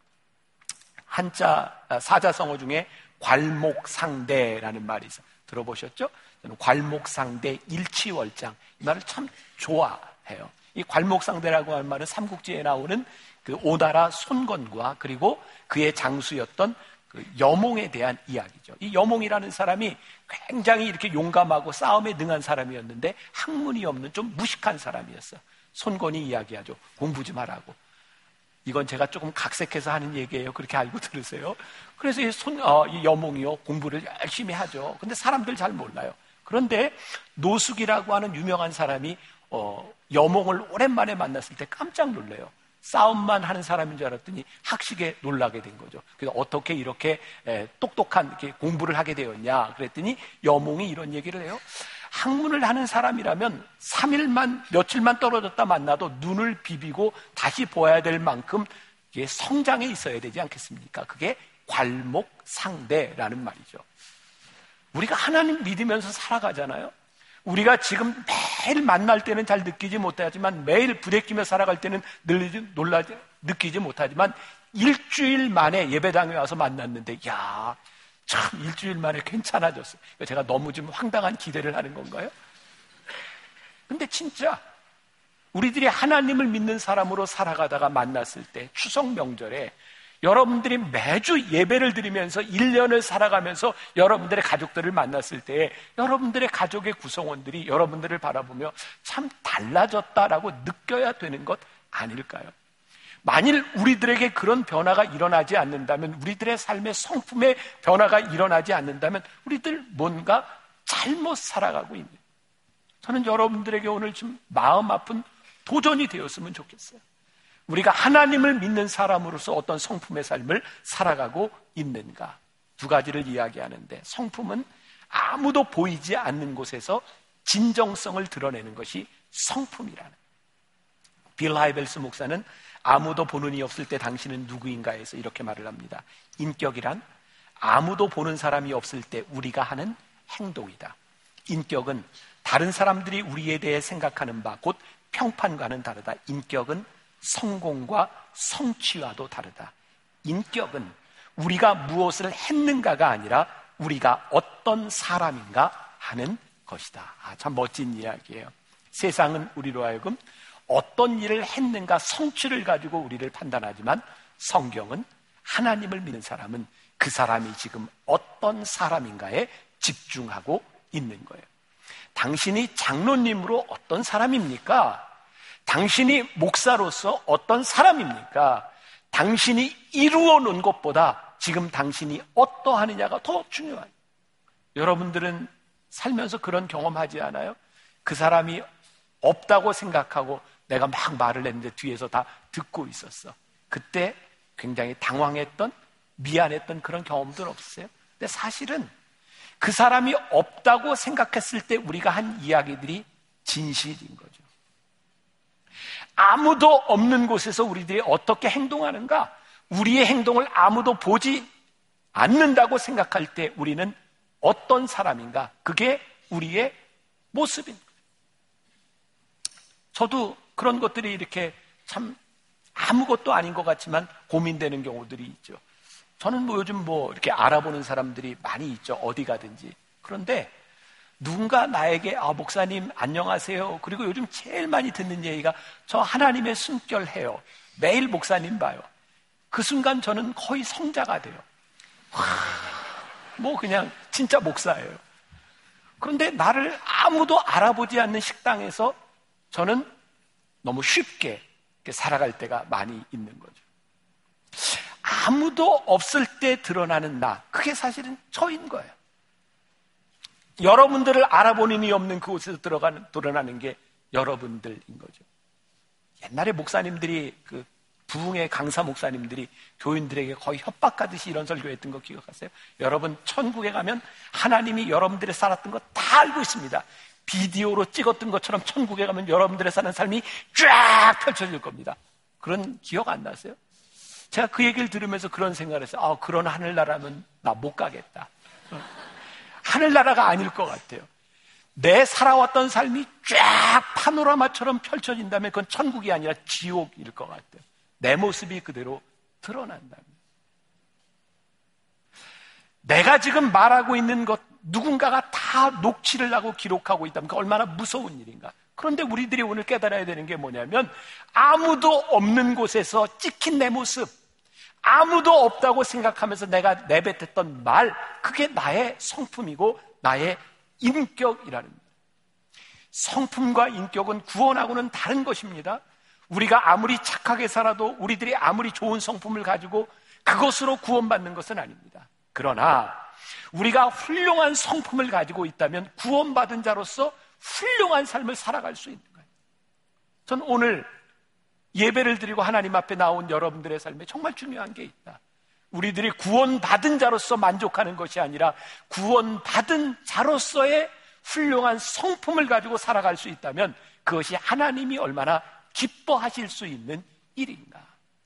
한자 사자성어 중에 괄목상대라는 말이 있어요. 들어보셨죠? 저는 괄목상대 일치월장 이 말을 참 좋아해요. 이 괄목상대라고 하는 말은 삼국지에 나오는 그 오나라 손건과 그리고 그의 장수였던 그 여몽에 대한 이야기죠. 이 여몽이라는 사람이 굉장히 이렇게 용감하고 싸움에 능한 사람이었는데 학문이 없는 좀 무식한 사람이었어요. 손건이 이야기하죠. 공부 좀 하라고. 이건 제가 조금 각색해서 하는 얘기예요. 그렇게 알고 들으세요. 그래서 이 여몽이요 공부를 열심히 하죠. 근데 사람들 잘 몰라요. 그런데 노숙이라고 하는 유명한 사람이 여몽을 오랜만에 만났을 때 깜짝 놀래요. 싸움만 하는 사람인 줄 알았더니 학식에 놀라게 된 거죠. 그래서 어떻게 이렇게 똑똑한 이렇게 공부를 하게 되었냐 그랬더니 여몽이 이런 얘기를 해요. 학문을 하는 사람이라면 3일만 며칠만 떨어졌다 만나도 눈을 비비고 다시 보아야 될 만큼 성장해 있어야 되지 않겠습니까? 그게 괄목상대라는 말이죠. 우리가 하나님 믿으면서 살아가잖아요. 우리가 지금 매일 만날 때는 잘 느끼지 못하지만 매일 부대끼며 살아갈 때는 느끼지 못하지만 일주일 만에 예배당에 와서 만났는데 참 일주일 만에 괜찮아졌어요. 제가 너무 좀 황당한 기대를 하는 건가요? 근데 진짜 우리들이 하나님을 믿는 사람으로 살아가다가 만났을 때 추석 명절에 여러분들이 매주 예배를 드리면서 1년을 살아가면서 여러분들의 가족들을 만났을 때 여러분들의 가족의 구성원들이 여러분들을 바라보며 참 달라졌다라고 느껴야 되는 것 아닐까요? 만일 우리들에게 그런 변화가 일어나지 않는다면, 우리들의 삶의 성품의 변화가 일어나지 않는다면 우리들 뭔가 잘못 살아가고 있는, 저는 여러분들에게 오늘 좀 마음 아픈 도전이 되었으면 좋겠어요. 우리가 하나님을 믿는 사람으로서 어떤 성품의 삶을 살아가고 있는가? 두 가지를 이야기하는데, 성품은 아무도 보이지 않는 곳에서 진정성을 드러내는 것이 성품이라는. 빌 하이벨스 목사는 아무도 보는 이 없을 때 당신은 누구인가에서 이렇게 말을 합니다. 인격이란 아무도 보는 사람이 없을 때 우리가 하는 행동이다. 인격은 다른 사람들이 우리에 대해 생각하는 바, 곧 평판과는 다르다. 인격은 성공과 성취와도 다르다. 인격은 우리가 무엇을 했는가가 아니라 우리가 어떤 사람인가 하는 것이다. 참 멋진 이야기예요. 세상은 우리로 하여금 어떤 일을 했는가 성취를 가지고 우리를 판단하지만, 성경은 하나님을 믿는 사람은 그 사람이 지금 어떤 사람인가에 집중하고 있는 거예요. 당신이 장로님으로 어떤 사람입니까? 당신이 목사로서 어떤 사람입니까? 당신이 이루어 놓은 것보다 지금 당신이 어떠하느냐가 더 중요해요. 여러분들은 살면서 그런 경험하지 않아요? 그 사람이 없다고 생각하고 내가 막 말을 했는데 뒤에서 다 듣고 있었어. 그때 굉장히 당황했던, 미안했던 그런 경험들 없으세요? 근데 사실은 그 사람이 없다고 생각했을 때 우리가 한 이야기들이 진실인 거죠. 아무도 없는 곳에서 우리들이 어떻게 행동하는가? 우리의 행동을 아무도 보지 않는다고 생각할 때 우리는 어떤 사람인가? 그게 우리의 모습인 거예요. 저도 그런 것들이 이렇게 참 아무것도 아닌 것 같지만 고민되는 경우들이 있죠. 저는 요즘 이렇게 알아보는 사람들이 많이 있죠. 어디 가든지. 그런데 누군가 나에게 목사님 안녕하세요. 그리고 요즘 제일 많이 듣는 얘기가 저 하나님의 숨결해요. 매일 목사님 봐요. 그 순간 저는 거의 성자가 돼요. 그냥 진짜 목사예요. 그런데 나를 아무도 알아보지 않는 식당에서 저는 너무 쉽게 살아갈 때가 많이 있는 거죠. 아무도 없을 때 드러나는 나, 그게 사실은 저인 거예요. 여러분들을 알아보는 이 없는 그곳에서 드러나는 게 여러분들인 거죠. 옛날에 목사님들이, 부흥의 강사 목사님들이 교인들에게 거의 협박하듯이 이런 설교했던 거 기억하세요? 여러분, 천국에 가면 하나님이 여러분들이 살았던 거 다 알고 있습니다. 비디오로 찍었던 것처럼 천국에 가면 여러분들의 사는 삶이 쫙 펼쳐질 겁니다. 그런 기억 안 나세요? 제가 그 얘기를 들으면서 그런 생각을 했어요. 그런 하늘나라면 나 못 가겠다. 하늘나라가 아닐 것 같아요. 내 살아왔던 삶이 쫙 파노라마처럼 펼쳐진다면 그건 천국이 아니라 지옥일 것 같아요. 내 모습이 그대로 드러난다면. 내가 지금 말하고 있는 것 누군가가 다 녹취를 하고 기록하고 있다면 그 얼마나 무서운 일인가. 그런데 우리들이 오늘 깨달아야 되는 게 뭐냐면, 아무도 없는 곳에서 찍힌 내 모습, 아무도 없다고 생각하면서 내가 내뱉었던 말, 그게 나의 성품이고 나의 인격이라는 거예요. 성품과 인격은 구원하고는 다른 것입니다. 우리가 아무리 착하게 살아도, 우리들이 아무리 좋은 성품을 가지고 그것으로 구원받는 것은 아닙니다. 그러나 우리가 훌륭한 성품을 가지고 있다면 구원받은 자로서 훌륭한 삶을 살아갈 수 있는 거예요. 전 오늘 예배를 드리고 하나님 앞에 나온 여러분들의 삶에 정말 중요한 게 있다. 우리들이 구원받은 자로서 만족하는 것이 아니라 구원받은 자로서의 훌륭한 성품을 가지고 살아갈 수 있다면 그것이 하나님이 얼마나 기뻐하실 수 있는 일인가.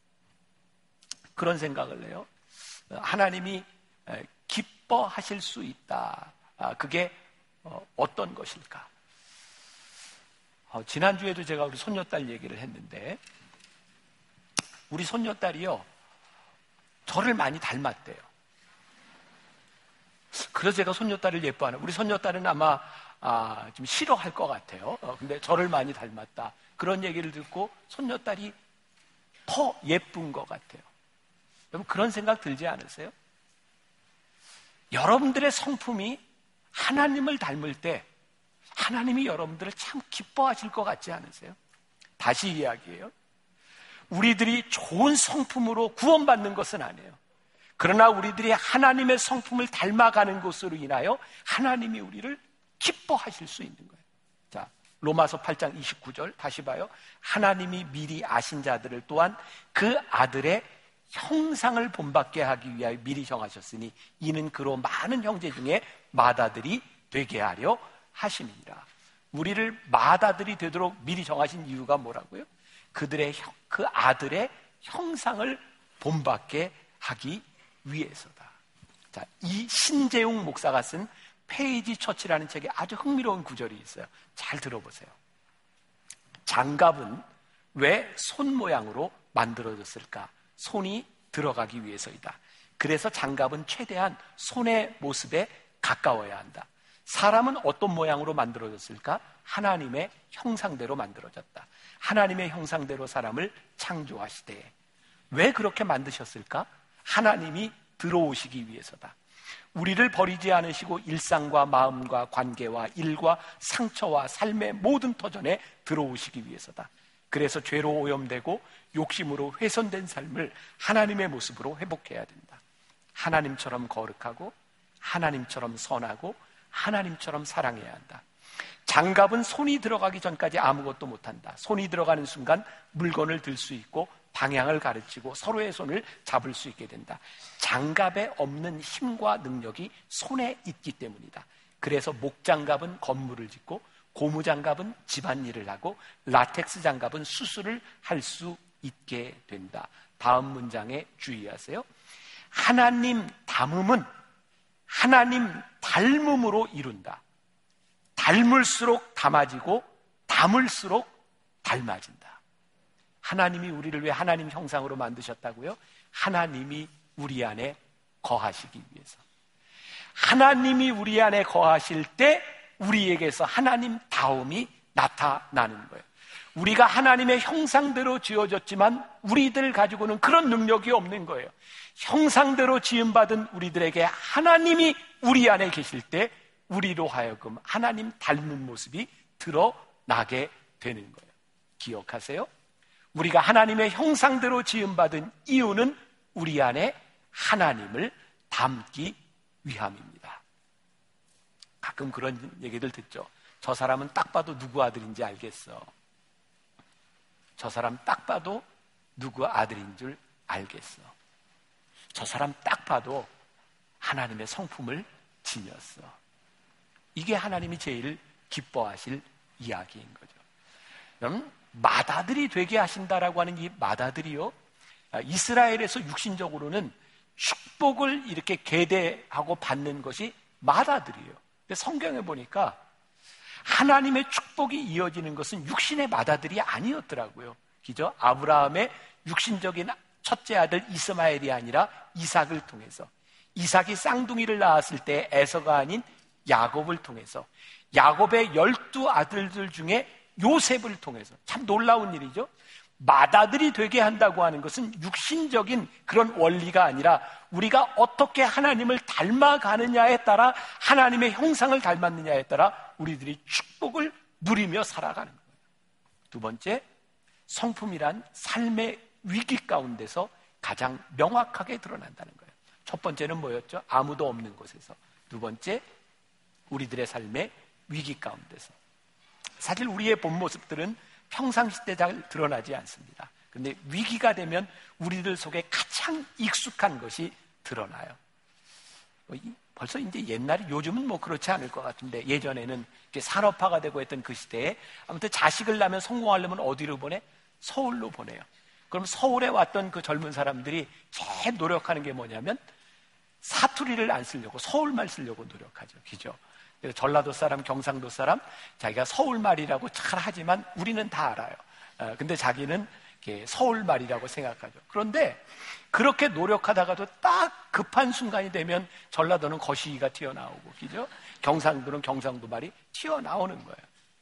그런 생각을 해요. 하나님이 기뻐하실 수 있다. 그게 어떤 것일까? 지난주에도 제가 우리 손녀딸 얘기를 했는데, 우리 손녀딸이요, 저를 많이 닮았대요. 그래서 제가 손녀딸을 예뻐하는, 우리 손녀딸은 아마 좀 싫어할 것 같아요. 근데 저를 많이 닮았다. 그런 얘기를 듣고 손녀딸이 더 예쁜 것 같아요. 여러분, 그런 생각 들지 않으세요? 여러분들의 성품이 하나님을 닮을 때 하나님이 여러분들을 참 기뻐하실 것 같지 않으세요? 다시 이야기해요. 우리들이 좋은 성품으로 구원받는 것은 아니에요. 그러나 우리들이 하나님의 성품을 닮아가는 것으로 인하여 하나님이 우리를 기뻐하실 수 있는 거예요. 자, 로마서 8장 29절 다시 봐요. 하나님이 미리 아신 자들을 또한 그 아들의 형상을 본받게 하기 위하여 미리 정하셨으니 이는 그로 많은 형제 중에 맏아들이 되게 하려 하심이니라. 우리를 맏아들이 되도록 미리 정하신 이유가 뭐라고요? 그 아들의 형상을 본받게 하기 위해서다. 자, 이 신재웅 목사가 쓴 페이지 처치라는 책에 아주 흥미로운 구절이 있어요. 잘 들어보세요. 장갑은 왜 손 모양으로 만들어졌을까? 손이 들어가기 위해서이다. 그래서 장갑은 최대한 손의 모습에 가까워야 한다. 사람은 어떤 모양으로 만들어졌을까? 하나님의 형상대로 만들어졌다. 하나님의 형상대로 사람을 창조하시되 왜 그렇게 만드셨을까? 하나님이 들어오시기 위해서다. 우리를 버리지 않으시고 일상과 마음과 관계와 일과 상처와 삶의 모든 터전에 들어오시기 위해서다. 그래서 죄로 오염되고 욕심으로 훼손된 삶을 하나님의 모습으로 회복해야 된다. 하나님처럼 거룩하고 하나님처럼 선하고 하나님처럼 사랑해야 한다. 장갑은 손이 들어가기 전까지 아무것도 못한다. 손이 들어가는 순간 물건을 들 수 있고 방향을 가르치고 서로의 손을 잡을 수 있게 된다. 장갑에 없는 힘과 능력이 손에 있기 때문이다. 그래서 목장갑은 건물을 짓고 고무장갑은 집안일을 하고 라텍스 장갑은 수술을 할 수 있게 된다. 다음 문장에 주의하세요. 하나님 닮음은 하나님 닮음으로 이룬다. 닮을수록 닮아지고 닮을수록 닮아진다. 하나님이 우리를 왜 하나님 형상으로 만드셨다고요? 하나님이 우리 안에 거하시기 위해서. 하나님이 우리 안에 거하실 때 우리에게서 하나님 다움이 나타나는 거예요. 우리가 하나님의 형상대로 지어졌지만 우리들 가지고는 그런 능력이 없는 거예요. 형상대로 지음받은 우리들에게 하나님이 우리 안에 계실 때 우리로 하여금 하나님 닮은 모습이 드러나게 되는 거예요. 기억하세요? 우리가 하나님의 형상대로 지음받은 이유는 우리 안에 하나님을 담기 위함입니다. 가끔 그런 얘기들 듣죠. 저 사람은 딱 봐도 누구 아들인지 알겠어. 저 사람 딱 봐도 누구 아들인 줄 알겠어. 저 사람 딱 봐도 하나님의 성품을 지녔어. 이게 하나님이 제일 기뻐하실 이야기인 거죠. 그럼 맏아들이 되게 하신다라고 하는 이 맏아들이요, 이스라엘에서 육신적으로는 축복을 이렇게 계대하고 받는 것이 맏아들이에요. 근데 성경에 보니까 하나님의 축복이 이어지는 것은 육신의 맏아들이 아니었더라고요. 그죠? 아브라함의 육신적인 첫째 아들 이스마엘이 아니라 이삭을 통해서, 이삭이 쌍둥이를 낳았을 때 에서가 아닌 야곱을 통해서, 야곱의 12아들들 중에 요셉을 통해서. 참 놀라운 일이죠. 맏아들이 되게 한다고 하는 것은 육신적인 그런 원리가 아니라 우리가 어떻게 하나님을 닮아가느냐에 따라, 하나님의 형상을 닮았느냐에 따라 우리들이 축복을 누리며 살아가는 거예요. 두 번째, 성품이란 삶의 위기 가운데서 가장 명확하게 드러난다는 거예요. 첫 번째는 뭐였죠? 아무도 없는 곳에서. 두 번째, 우리들의 삶의 위기 가운데서. 사실 우리의 본 모습들은 평상시 때 잘 드러나지 않습니다. 그런데 위기가 되면 우리들 속에 가장 익숙한 것이 드러나요. 벌써 이제 옛날에, 요즘은 뭐 그렇지 않을 것 같은데, 예전에는 이렇게 산업화가 되고 했던 그 시대에 아무튼 자식을 낳으면 성공하려면 어디로 보내? 서울로 보내요. 그럼 서울에 왔던 그 젊은 사람들이 제일 노력하는 게 뭐냐면 사투리를 안 쓰려고 서울말 쓰려고 노력하죠. 그죠? 전라도 사람, 경상도 사람, 자기가 서울말이라고 잘 하지만 우리는 다 알아요. 근데 자기는 서울말이라고 생각하죠. 그런데 그렇게 노력하다가도 딱 급한 순간이 되면 전라도는 거시기가 튀어나오고, 그죠? 경상도는 경상도 말이 튀어나오는 거예요.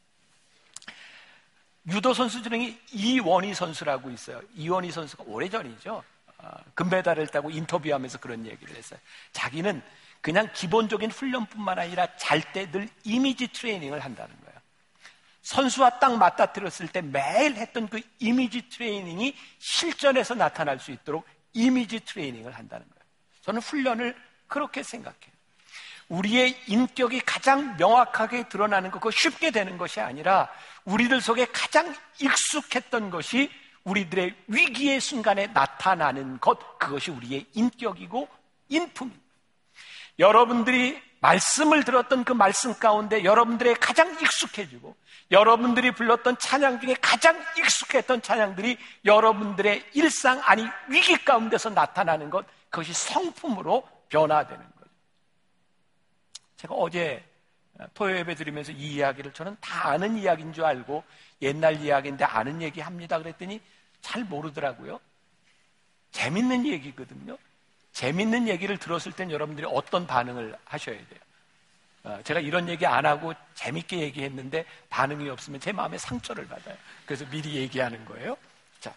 유도 선수 중에 이원희 선수라고 있어요. 이원희 선수가 오래전이죠. 금메달을 따고 인터뷰하면서 그런 얘기를 했어요. 자기는 그냥 기본적인 훈련뿐만 아니라 잘 때 늘 이미지 트레이닝을 한다는 거예요. 선수와 딱 맞닥뜨렸을 때 매일 했던 그 이미지 트레이닝이 실전에서 나타날 수 있도록 이미지 트레이닝을 한다는 거예요. 저는 훈련을 그렇게 생각해요. 우리의 인격이 가장 명확하게 드러나는 것, 그거 쉽게 되는 것이 아니라 우리들 속에 가장 익숙했던 것이 우리들의 위기의 순간에 나타나는 것, 그것이 우리의 인격이고 인품입니다. 여러분들이 말씀을 들었던 그 말씀 가운데 여러분들의 가장 익숙해지고 여러분들이 불렀던 찬양 중에 가장 익숙했던 찬양들이 여러분들의 일상, 아니 위기 가운데서 나타나는 것, 그것이 성품으로 변화되는 거죠. 제가 어제 토요 예배 드리면서 이 이야기를 저는 다 아는 이야기인 줄 알고 옛날 이야기인데 아는 얘기 합니다 그랬더니 잘 모르더라고요. 재밌는 얘기거든요. 재밌는 얘기를 들었을 땐 여러분들이 어떤 반응을 하셔야 돼요? 제가 이런 얘기 안 하고 재밌게 얘기했는데 반응이 없으면 제 마음에 상처를 받아요. 그래서 미리 얘기하는 거예요. 자,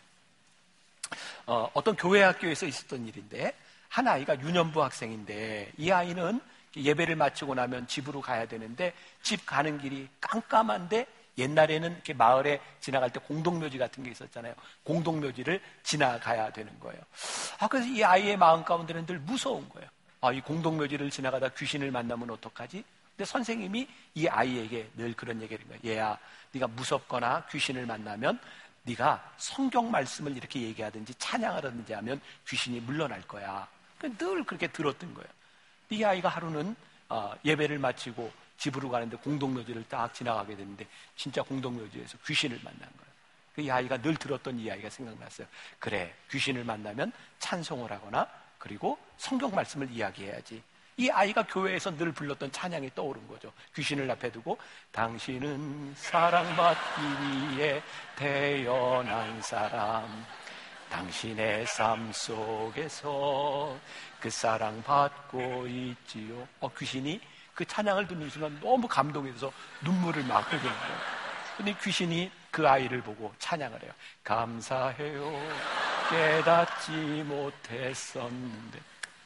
어떤 교회 학교에서 있었던 일인데 한 아이가 유년부 학생인데 이 아이는 예배를 마치고 나면 집으로 가야 되는데 집 가는 길이 깜깜한데 옛날에는 이렇게 마을에 지나갈 때 공동묘지 같은 게 있었잖아요. 공동묘지를 지나가야 되는 거예요. 그래서 이 아이의 마음 가운데는 늘 무서운 거예요. 이 공동묘지를 지나가다 귀신을 만나면 어떡하지? 근데 선생님이 이 아이에게 늘 그런 얘기를 해요. 얘야, 네가 무섭거나 귀신을 만나면 네가 성경 말씀을 이렇게 얘기하든지 찬양하든지 하면 귀신이 물러날 거야. 늘 그렇게 들었던 거예요. 이 아이가 하루는 예배를 마치고 집으로 가는데 공동묘지를 딱 지나가게 됐는데 진짜 공동묘지에서 귀신을 만난 거예요. 이 아이가 늘 들었던 이야기가 생각났어요. 그래, 귀신을 만나면 찬송을 하거나 그리고 성경 말씀을 이야기해야지. 이 아이가 교회에서 늘 불렀던 찬양이 떠오른 거죠. 귀신을 앞에 두고 당신은 사랑받기 위해 태어난 사람, 당신의 삶 속에서 그 사랑받고 있지요. 귀신이 그 찬양을 듣는 순간 너무 감동해서 눈물을 막 흘리는 거예요. 근데 귀신이 그 아이를 보고 찬양을 해요. 감사해요. 깨닫지 못했었는데.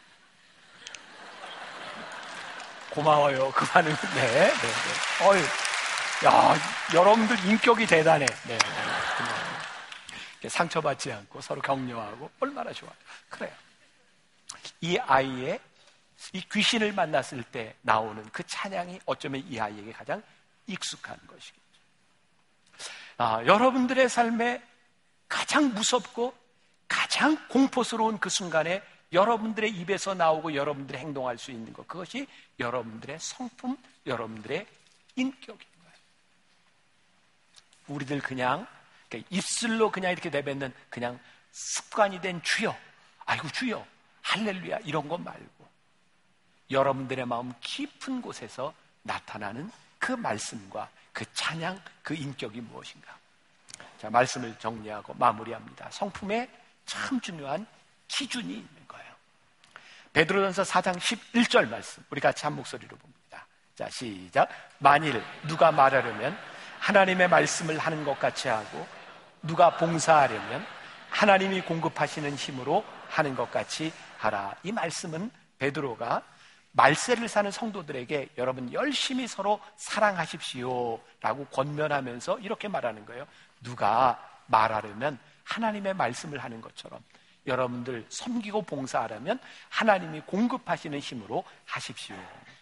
고마워요. 그 반응. 네. 어휴. 야, 여러분들 인격이 대단해. 네. 상처받지 않고 서로 격려하고 얼마나 좋아요. 그래요. 이 아이의 이 귀신을 만났을 때 나오는 그 찬양이 어쩌면 이 아이에게 가장 익숙한 것이겠죠. 여러분들의 삶에 가장 무섭고 가장 공포스러운 그 순간에 여러분들의 입에서 나오고 여러분들이 행동할 수 있는 것, 그것이 여러분들의 성품, 여러분들의 인격인 거예요. 우리들 그냥 입술로 그냥 이렇게 내뱉는 그냥 습관이 된 주여, 아이고 주여, 할렐루야 이런 것 말고 여러분들의 마음 깊은 곳에서 나타나는 그 말씀과 그 찬양, 그 인격이 무엇인가. 자, 말씀을 정리하고 마무리합니다. 성품에 참 중요한 기준이 있는 거예요. 베드로전서 4장 11절 말씀 우리 같이 한 목소리로 봅니다. 자, 시작. 만일 누가 말하려면 하나님의 말씀을 하는 것 같이 하고 누가 봉사하려면 하나님이 공급하시는 힘으로 하는 것 같이 하라. 이 말씀은 베드로가 말세를 사는 성도들에게 여러분 열심히 서로 사랑하십시오 라고 권면하면서 이렇게 말하는 거예요. 누가 말하려면 하나님의 말씀을 하는 것처럼 여러분들 섬기고 봉사하려면 하나님이 공급하시는 힘으로 하십시오.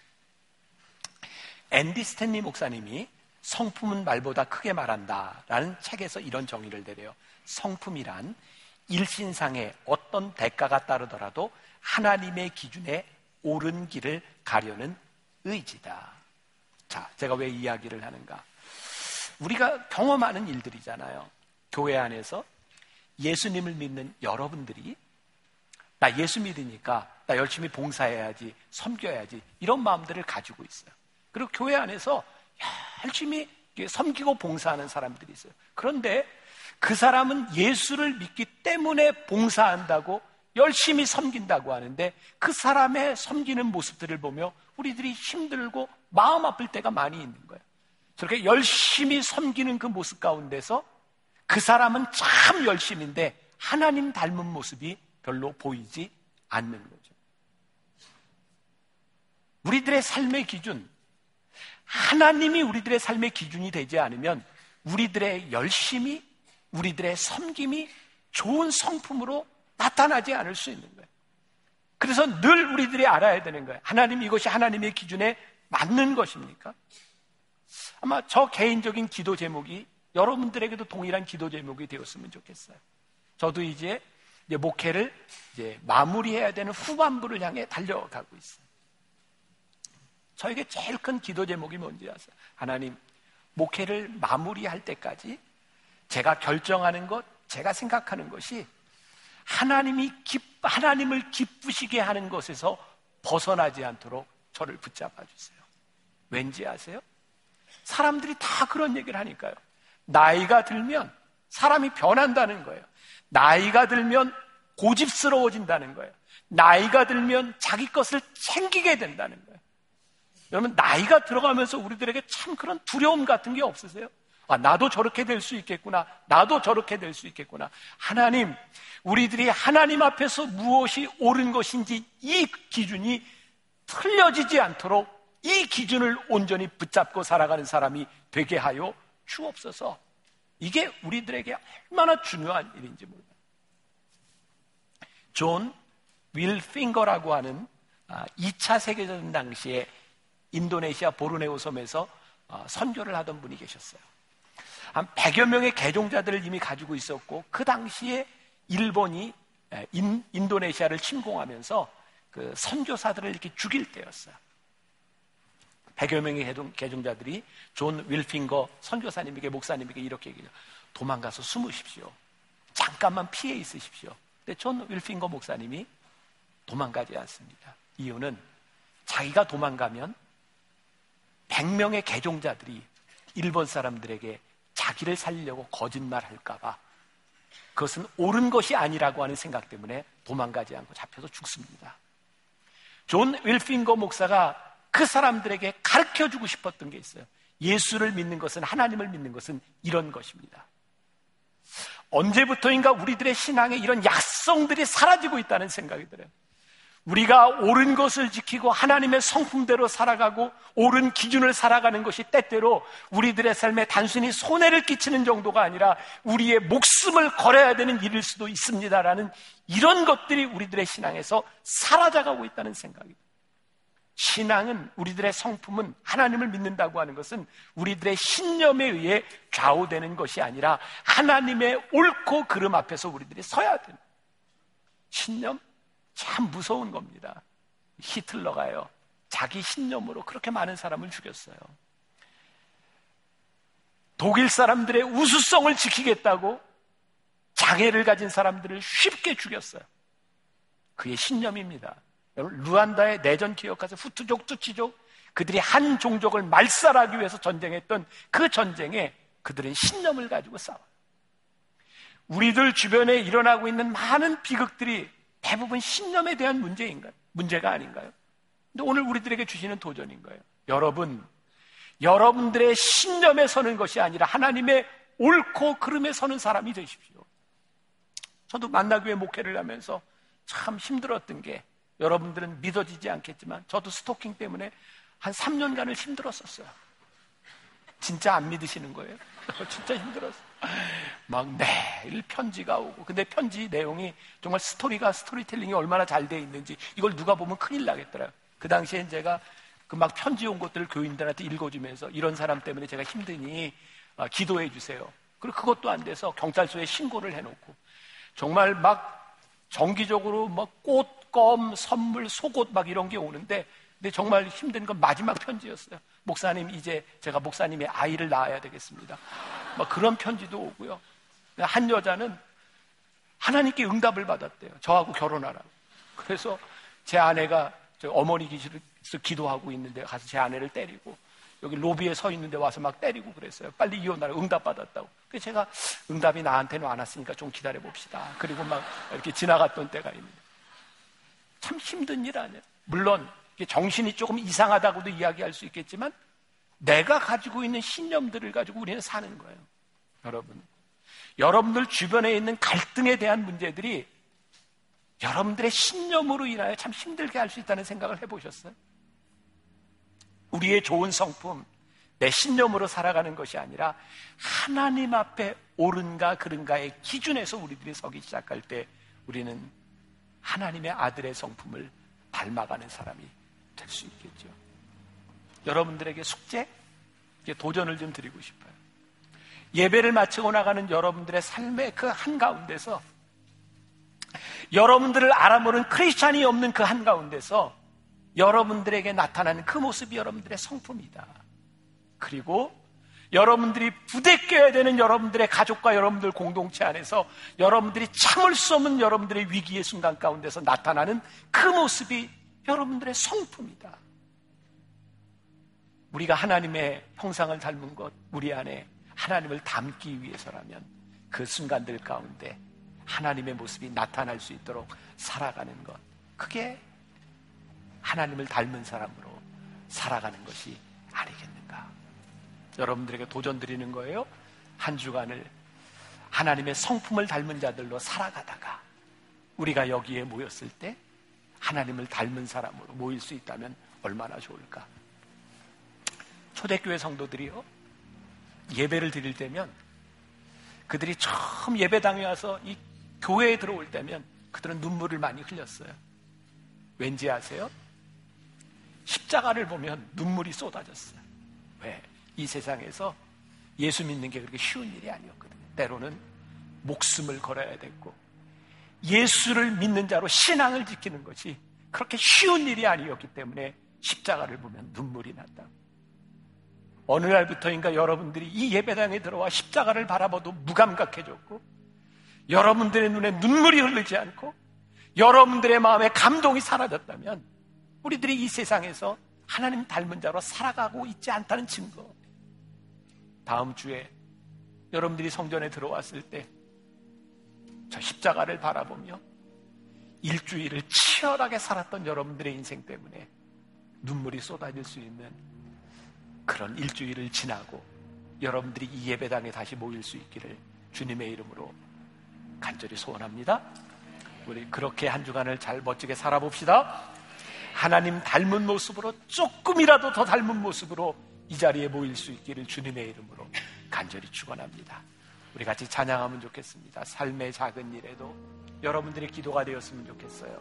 앤디 스탠리 목사님이 성품은 말보다 크게 말한다 라는 책에서 이런 정의를 내려요. 성품이란 일신상에 어떤 대가가 따르더라도 하나님의 기준에 옳은 길을 가려는 의지다. 자, 제가 왜 이야기를 하는가? 우리가 경험하는 일들이잖아요. 교회 안에서 예수님을 믿는 여러분들이 나 예수 믿으니까 나 열심히 봉사해야지, 섬겨야지 이런 마음들을 가지고 있어요. 그리고 교회 안에서 열심히 섬기고 봉사하는 사람들이 있어요. 그런데 그 사람은 예수를 믿기 때문에 봉사한다고 열심히 섬긴다고 하는데 그 사람의 섬기는 모습들을 보며 우리들이 힘들고 마음 아플 때가 많이 있는 거예요. 저렇게 열심히 섬기는 그 모습 가운데서 그 사람은 참 열심인데 하나님 닮은 모습이 별로 보이지 않는 거죠. 우리들의 삶의 기준, 하나님이 우리들의 삶의 기준이 되지 않으면 우리들의 열심이, 우리들의 섬김이 좋은 성품으로 나타나지 않을 수 있는 거예요. 그래서 늘 우리들이 알아야 되는 거예요. 하나님, 이것이 하나님의 기준에 맞는 것입니까? 아마 저 개인적인 기도 제목이 여러분들에게도 동일한 기도 제목이 되었으면 좋겠어요. 저도 이제 목회를 이제 마무리해야 되는 후반부를 향해 달려가고 있어요. 저에게 제일 큰 기도 제목이 뭔지 아세요? 하나님, 목회를 마무리할 때까지 제가 결정하는 것, 제가 생각하는 것이 하나님을 기쁘시게 하는 것에서 벗어나지 않도록 저를 붙잡아 주세요. 왠지 아세요? 사람들이 다 그런 얘기를 하니까요. 나이가 들면 사람이 변한다는 거예요. 나이가 들면 고집스러워진다는 거예요. 나이가 들면 자기 것을 챙기게 된다는 거예요. 여러분, 나이가 들어가면서 우리들에게 참 그런 두려움 같은 게 없으세요? 아, 나도 저렇게 될 수 있겠구나. 나도 저렇게 될 수 있겠구나. 하나님, 우리들이 하나님 앞에서 무엇이 옳은 것인지 이 기준이 틀려지지 않도록 이 기준을 온전히 붙잡고 살아가는 사람이 되게 하여 주옵소서. 이게 우리들에게 얼마나 중요한 일인지 몰라요. 존 윌핑거라고 하는 2차 세계대전 당시에 인도네시아 보르네오 섬에서 선교를 하던 분이 계셨어요. 한 100여 명의 개종자들을 이미 가지고 있었고, 그 당시에 일본이 인도네시아를 침공하면서 그 선교사들을 이렇게 죽일 때였어요. 100여 명의 개종자들이 존 윌핑거 선교사님에게, 목사님에게 이렇게 얘기해요. 도망가서 숨으십시오. 잠깐만 피해 있으십시오. 근데 존 윌핑거 목사님이 도망가지 않습니다. 이유는 자기가 도망가면 100명의 개종자들이 일본 사람들에게 자기를 살리려고 거짓말할까봐, 그것은 옳은 것이 아니라고 하는 생각 때문에 도망가지 않고 잡혀서 죽습니다. 존 윌핑거 목사가 그 사람들에게 가르쳐주고 싶었던 게 있어요. 예수를 믿는 것은, 하나님을 믿는 것은 이런 것입니다. 언제부터인가 우리들의 신앙에 이런 약성들이 사라지고 있다는 생각이 들어요. 우리가 옳은 것을 지키고 하나님의 성품대로 살아가고 옳은 기준을 살아가는 것이 때때로 우리들의 삶에 단순히 손해를 끼치는 정도가 아니라 우리의 목숨을 걸어야 되는 일일 수도 있습니다라는 이런 것들이 우리들의 신앙에서 사라져가고 있다는 생각입니다. 신앙은, 우리들의 성품은, 하나님을 믿는다고 하는 것은 우리들의 신념에 의해 좌우되는 것이 아니라 하나님의 옳고 그름 앞에서 우리들이 서야 되는, 신념 참 무서운 겁니다. 히틀러가요, 자기 신념으로 그렇게 많은 사람을 죽였어요. 독일 사람들의 우수성을 지키겠다고 장애를 가진 사람들을 쉽게 죽였어요. 그의 신념입니다. 여러분, 루안다의 내전 기억하세요? 후투족, 투치족, 그들이 한 종족을 말살하기 위해서 전쟁했던 그 전쟁에 그들은 신념을 가지고 싸워요. 우리들 주변에 일어나고 있는 많은 비극들이 대부분 신념에 대한 문제가 아닌가요? 근데 오늘 우리들에게 주시는 도전인 거예요. 여러분들의 신념에 서는 것이 아니라 하나님의 옳고 그름에 서는 사람이 되십시오. 저도 만나교회 목회를 하면서 참 힘들었던 게, 여러분들은 믿어지지 않겠지만 저도 스토킹 때문에 한 3년간을 힘들었었어요. 진짜 안 믿으시는 거예요? 진짜 힘들었어요. 막 매일 편지가 오고, 근데 편지 내용이 정말 스토리텔링이 얼마나 잘 돼 있는지 이걸 누가 보면 큰일 나겠더라고요. 그 당시엔 제가 그 막 편지 온 것들을 교인들한테 읽어주면서 이런 사람 때문에 제가 힘드니 기도해 주세요. 그리고 그것도 안 돼서 경찰서에 신고를 해놓고, 정말 막 정기적으로 막 꽃, 껌, 선물, 속옷 막 이런 게 오는데, 근데 정말 힘든 건 마지막 편지였어요. 목사님, 이제 제가 목사님의 아이를 낳아야 되겠습니다. 막 그런 편지도 오고요. 한 여자는 하나님께 응답을 받았대요. 저하고 결혼하라고. 그래서 제 아내가 어머니 기실에서 기도하고 있는데 가서 제 아내를 때리고, 여기 로비에 서 있는데 와서 막 때리고 그랬어요. 빨리 이혼하라고, 응답 받았다고. 그래서 제가 응답이 나한테는 안 왔으니까 좀 기다려 봅시다. 그리고 막 이렇게 지나갔던 때가 있는데, 참 힘든 일 아니에요. 물론 정신이 조금 이상하다고도 이야기할 수 있겠지만 내가 가지고 있는 신념들을 가지고 우리는 사는 거예요. 여러분들 주변에 있는 갈등에 대한 문제들이 여러분들의 신념으로 인하여 참 힘들게 할 수 있다는 생각을 해보셨어요? 우리의 좋은 성품, 내 신념으로 살아가는 것이 아니라 하나님 앞에 옳은가 그른가의 기준에서 우리들이 서기 시작할 때 우리는 하나님의 아들의 성품을 닮아가는 사람이 될 수 있겠죠. 여러분들에게 숙제, 도전을 좀 드리고 싶어요. 예배를 마치고 나가는 여러분들의 삶의 그 한가운데서, 여러분들을 알아보는 크리스찬이 없는 그 한가운데서 여러분들에게 나타나는 그 모습이 여러분들의 성품이다. 그리고 여러분들이 부대껴야 되는 여러분들의 가족과 여러분들 공동체 안에서 여러분들이 참을 수 없는 여러분들의 위기의 순간 가운데서 나타나는 그 모습이 여러분들의 성품이다. 우리가 하나님의 형상을 닮은 것, 우리 안에 하나님을 닮기 위해서라면 그 순간들 가운데 하나님의 모습이 나타날 수 있도록 살아가는 것, 그게 하나님을 닮은 사람으로 살아가는 것이 아니겠는가. 여러분들에게 도전 드리는 거예요. 한 주간을 하나님의 성품을 닮은 자들로 살아가다가 우리가 여기에 모였을 때 하나님을 닮은 사람으로 모일 수 있다면 얼마나 좋을까. 초대교회 성도들이요, 예배를 드릴 때면 그들이 처음 예배당에 와서 이 교회에 들어올 때면 그들은 눈물을 많이 흘렸어요. 왠지 아세요? 십자가를 보면 눈물이 쏟아졌어요. 왜? 이 세상에서 예수 믿는 게 그렇게 쉬운 일이 아니었거든요. 때로는 목숨을 걸어야 됐고, 예수를 믿는 자로 신앙을 지키는 것이 그렇게 쉬운 일이 아니었기 때문에 십자가를 보면 눈물이 났다. 어느 날부터인가 여러분들이 이 예배당에 들어와 십자가를 바라봐도 무감각해졌고, 여러분들의 눈에 눈물이 흐르지 않고 여러분들의 마음에 감동이 사라졌다면 우리들이 이 세상에서 하나님 닮은 자로 살아가고 있지 않다는 증거. 다음 주에 여러분들이 성전에 들어왔을 때 저 십자가를 바라보며 일주일을 치열하게 살았던 여러분들의 인생 때문에 눈물이 쏟아질 수 있는 그런 일주일을 지나고 여러분들이 이 예배당에 다시 모일 수 있기를 주님의 이름으로 간절히 소원합니다. 우리 그렇게 한 주간을 잘 멋지게 살아봅시다. 하나님 닮은 모습으로, 조금이라도 더 닮은 모습으로 이 자리에 모일 수 있기를 주님의 이름으로 간절히 축원합니다. 우리 같이 찬양하면 좋겠습니다. 삶의 작은 일에도 여러분들의 기도가 되었으면 좋겠어요.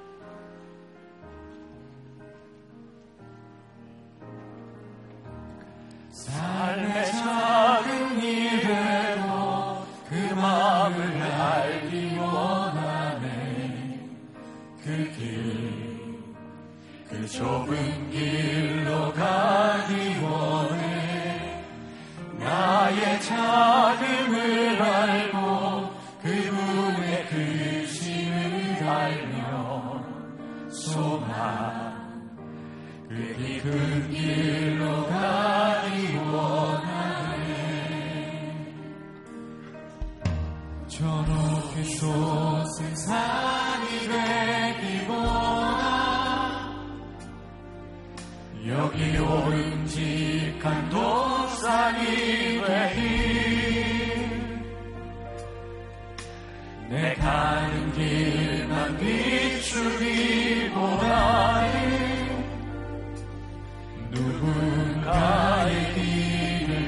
삶의 작은 일에도 그 마음을 알기 원하네. 그 길, 그 좁은 길로 가기 원해. 나의 작음을 알고 그분의 크심을 알며 소망, 그 깊은 길로 가기 원하네. 저 높이 솟은 산이 되기보다 여기 오름직한 동산이 되길, 내 가는 길만 비추기보다는 누군가의 길을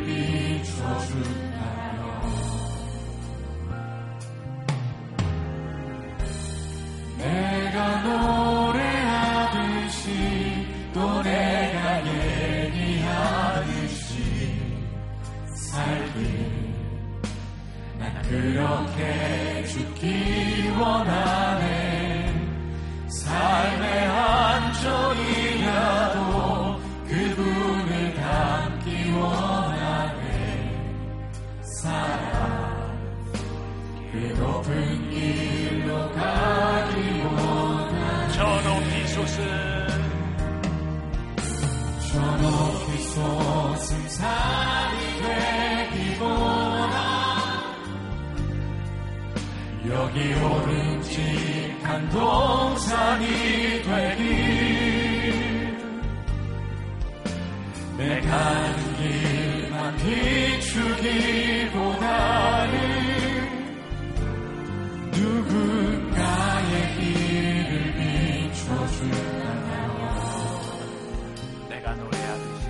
비춰준다면 내가 노래하듯이 또 내가 얘기하듯이 살길 난 그렇게 죽기 원하네. 삶의 한쪽이라도 그분을 닮기 원하네. 살아 그 높은 길로 가기 원하네. 저 높이 솟은 산이 되기보다 여기 오름직한 동산이 되길, 내 가는 길만 비추기보다는 누군가의 길을 비춰준다면 내가 노래하듯이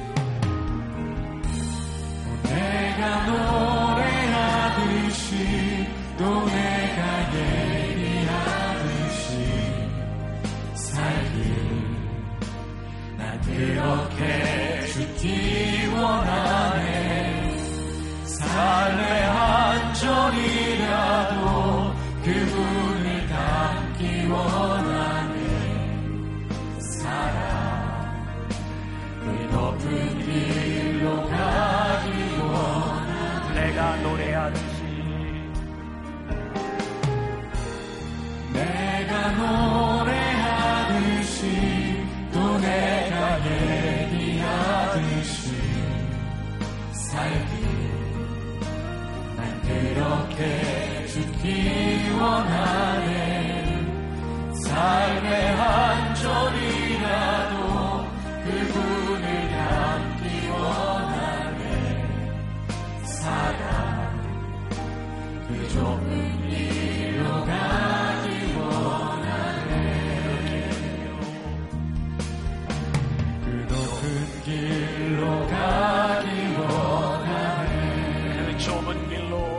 또 내가 얘기하듯이 노래하듯이 내가 노래하듯이 또 내가 얘기하듯이 살기 난 그렇게 죽기 원하네. 삶의 한 절이라도 그분을 닮기 원하네. 살아 그 좁은 길로 가기 원하네. 그 높은 길로 가기 원하네. 그 좁은 길로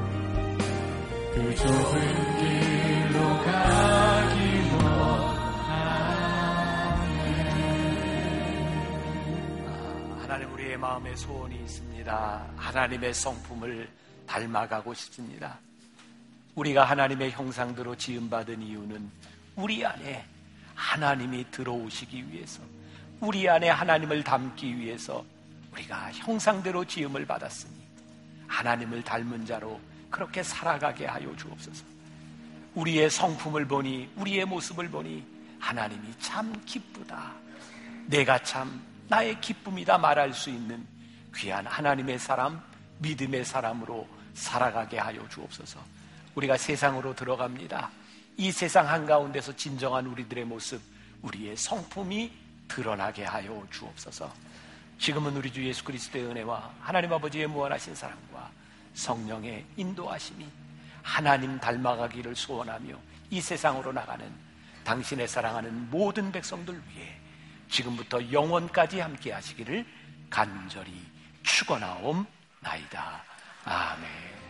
그 좁은 길로 가기 하나님, 우리의 마음에 소원이 있습니다. 하나님의 성품을 닮아가고 싶습니다. 우리가 하나님의 형상대로 지음받은 이유는 우리 안에 하나님이 들어오시기 위해서, 우리 안에 하나님을 담기 위해서 우리가 형상대로 지음을 받았으니 하나님을 닮은 자로 그렇게 살아가게 하여 주옵소서. 우리의 성품을 보니, 우리의 모습을 보니 하나님이 참 기쁘다, 내가 참 나의 기쁨이다 말할 수 있는 귀한 하나님의 사람, 믿음의 사람으로 살아가게 하여 주옵소서. 우리가 세상으로 들어갑니다. 이 세상 한가운데서 진정한 우리들의 모습, 우리의 성품이 드러나게 하여 주옵소서. 지금은 우리 주 예수 그리스도의 은혜와 하나님 아버지의 무한하신 사랑과 성령의 인도하심이 하나님 닮아가기를 소원하며 이 세상으로 나가는 당신의 사랑하는 모든 백성들 위해 지금부터 영원까지 함께 하시기를 간절히 축원하옵나이다. 아멘.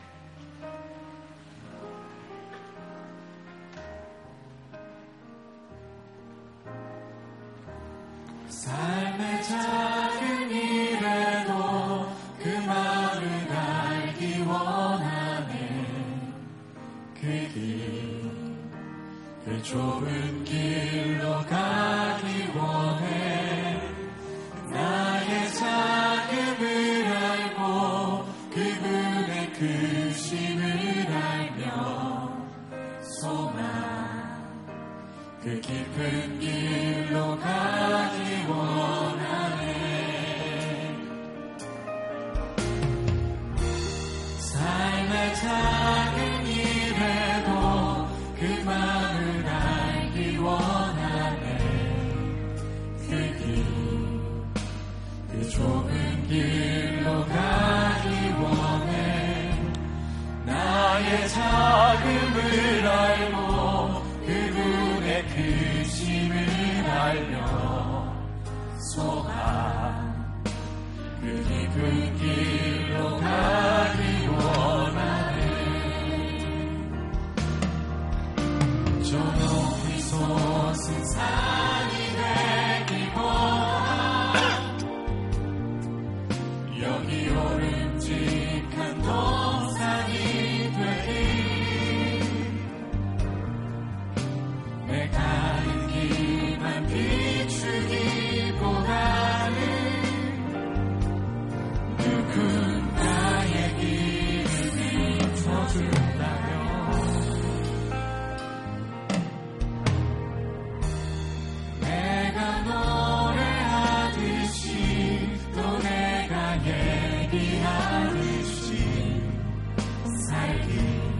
삶의 작은 일에도 그 마음을 알기 원하네. 그 길, 그 좁은 길로 가기 원해. 나의 작음을 알고 그분의 크심을 알며 소망, 그 깊은 길로 가기 원하네. 삶의 작은 일에도 그 마음을 알기 원하네. 그 길, 그 좁은 길로 가기 원해. 나의 작음을 알고 그분의 크심을 알며 소망, 그 깊은 길로 가기 원하네. 저 높이 솟은 산이 되기 원하. 여기 오름직한 동산이 되기. 내 가는 길만 비추기보다는 누군가의 길을 비춰준다면 내가 노래하듯이 또 내가 얘기하듯이 살기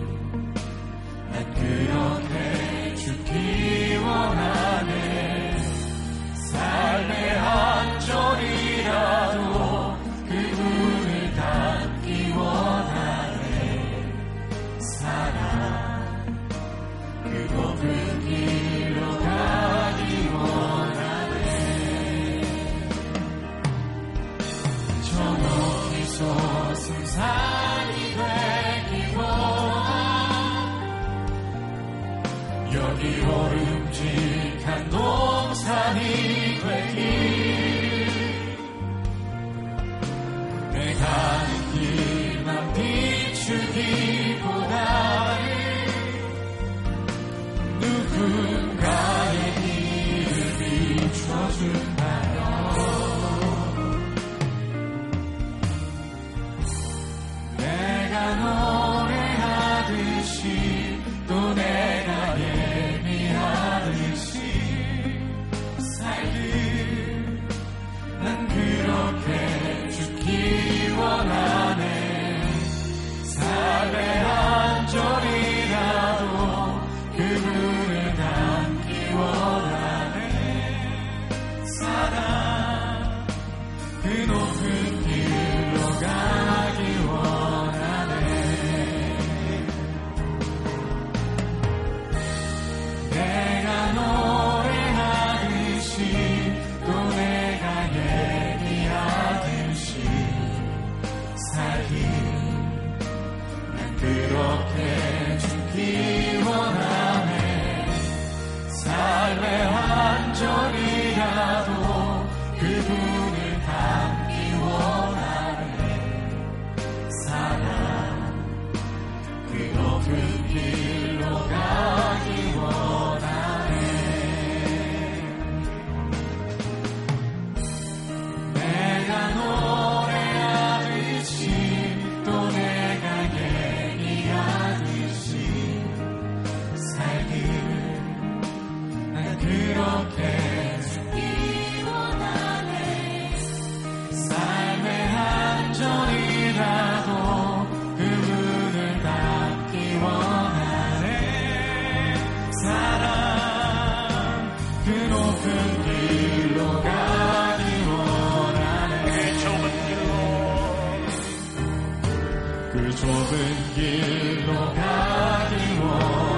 난 그렇게 죽기 원하네. 삶의 한 절이라도 그분을 닮기 원하네. 살아 그 높은 길로 가기 원하네. 저 높이 솟은 산이 되기 원하. 여기 오름직한 동산이 되기. 내 가는 길만 비추기보다는 누군가의 길을 비춰준다면 내가 너 그 좁은 길로 가기 원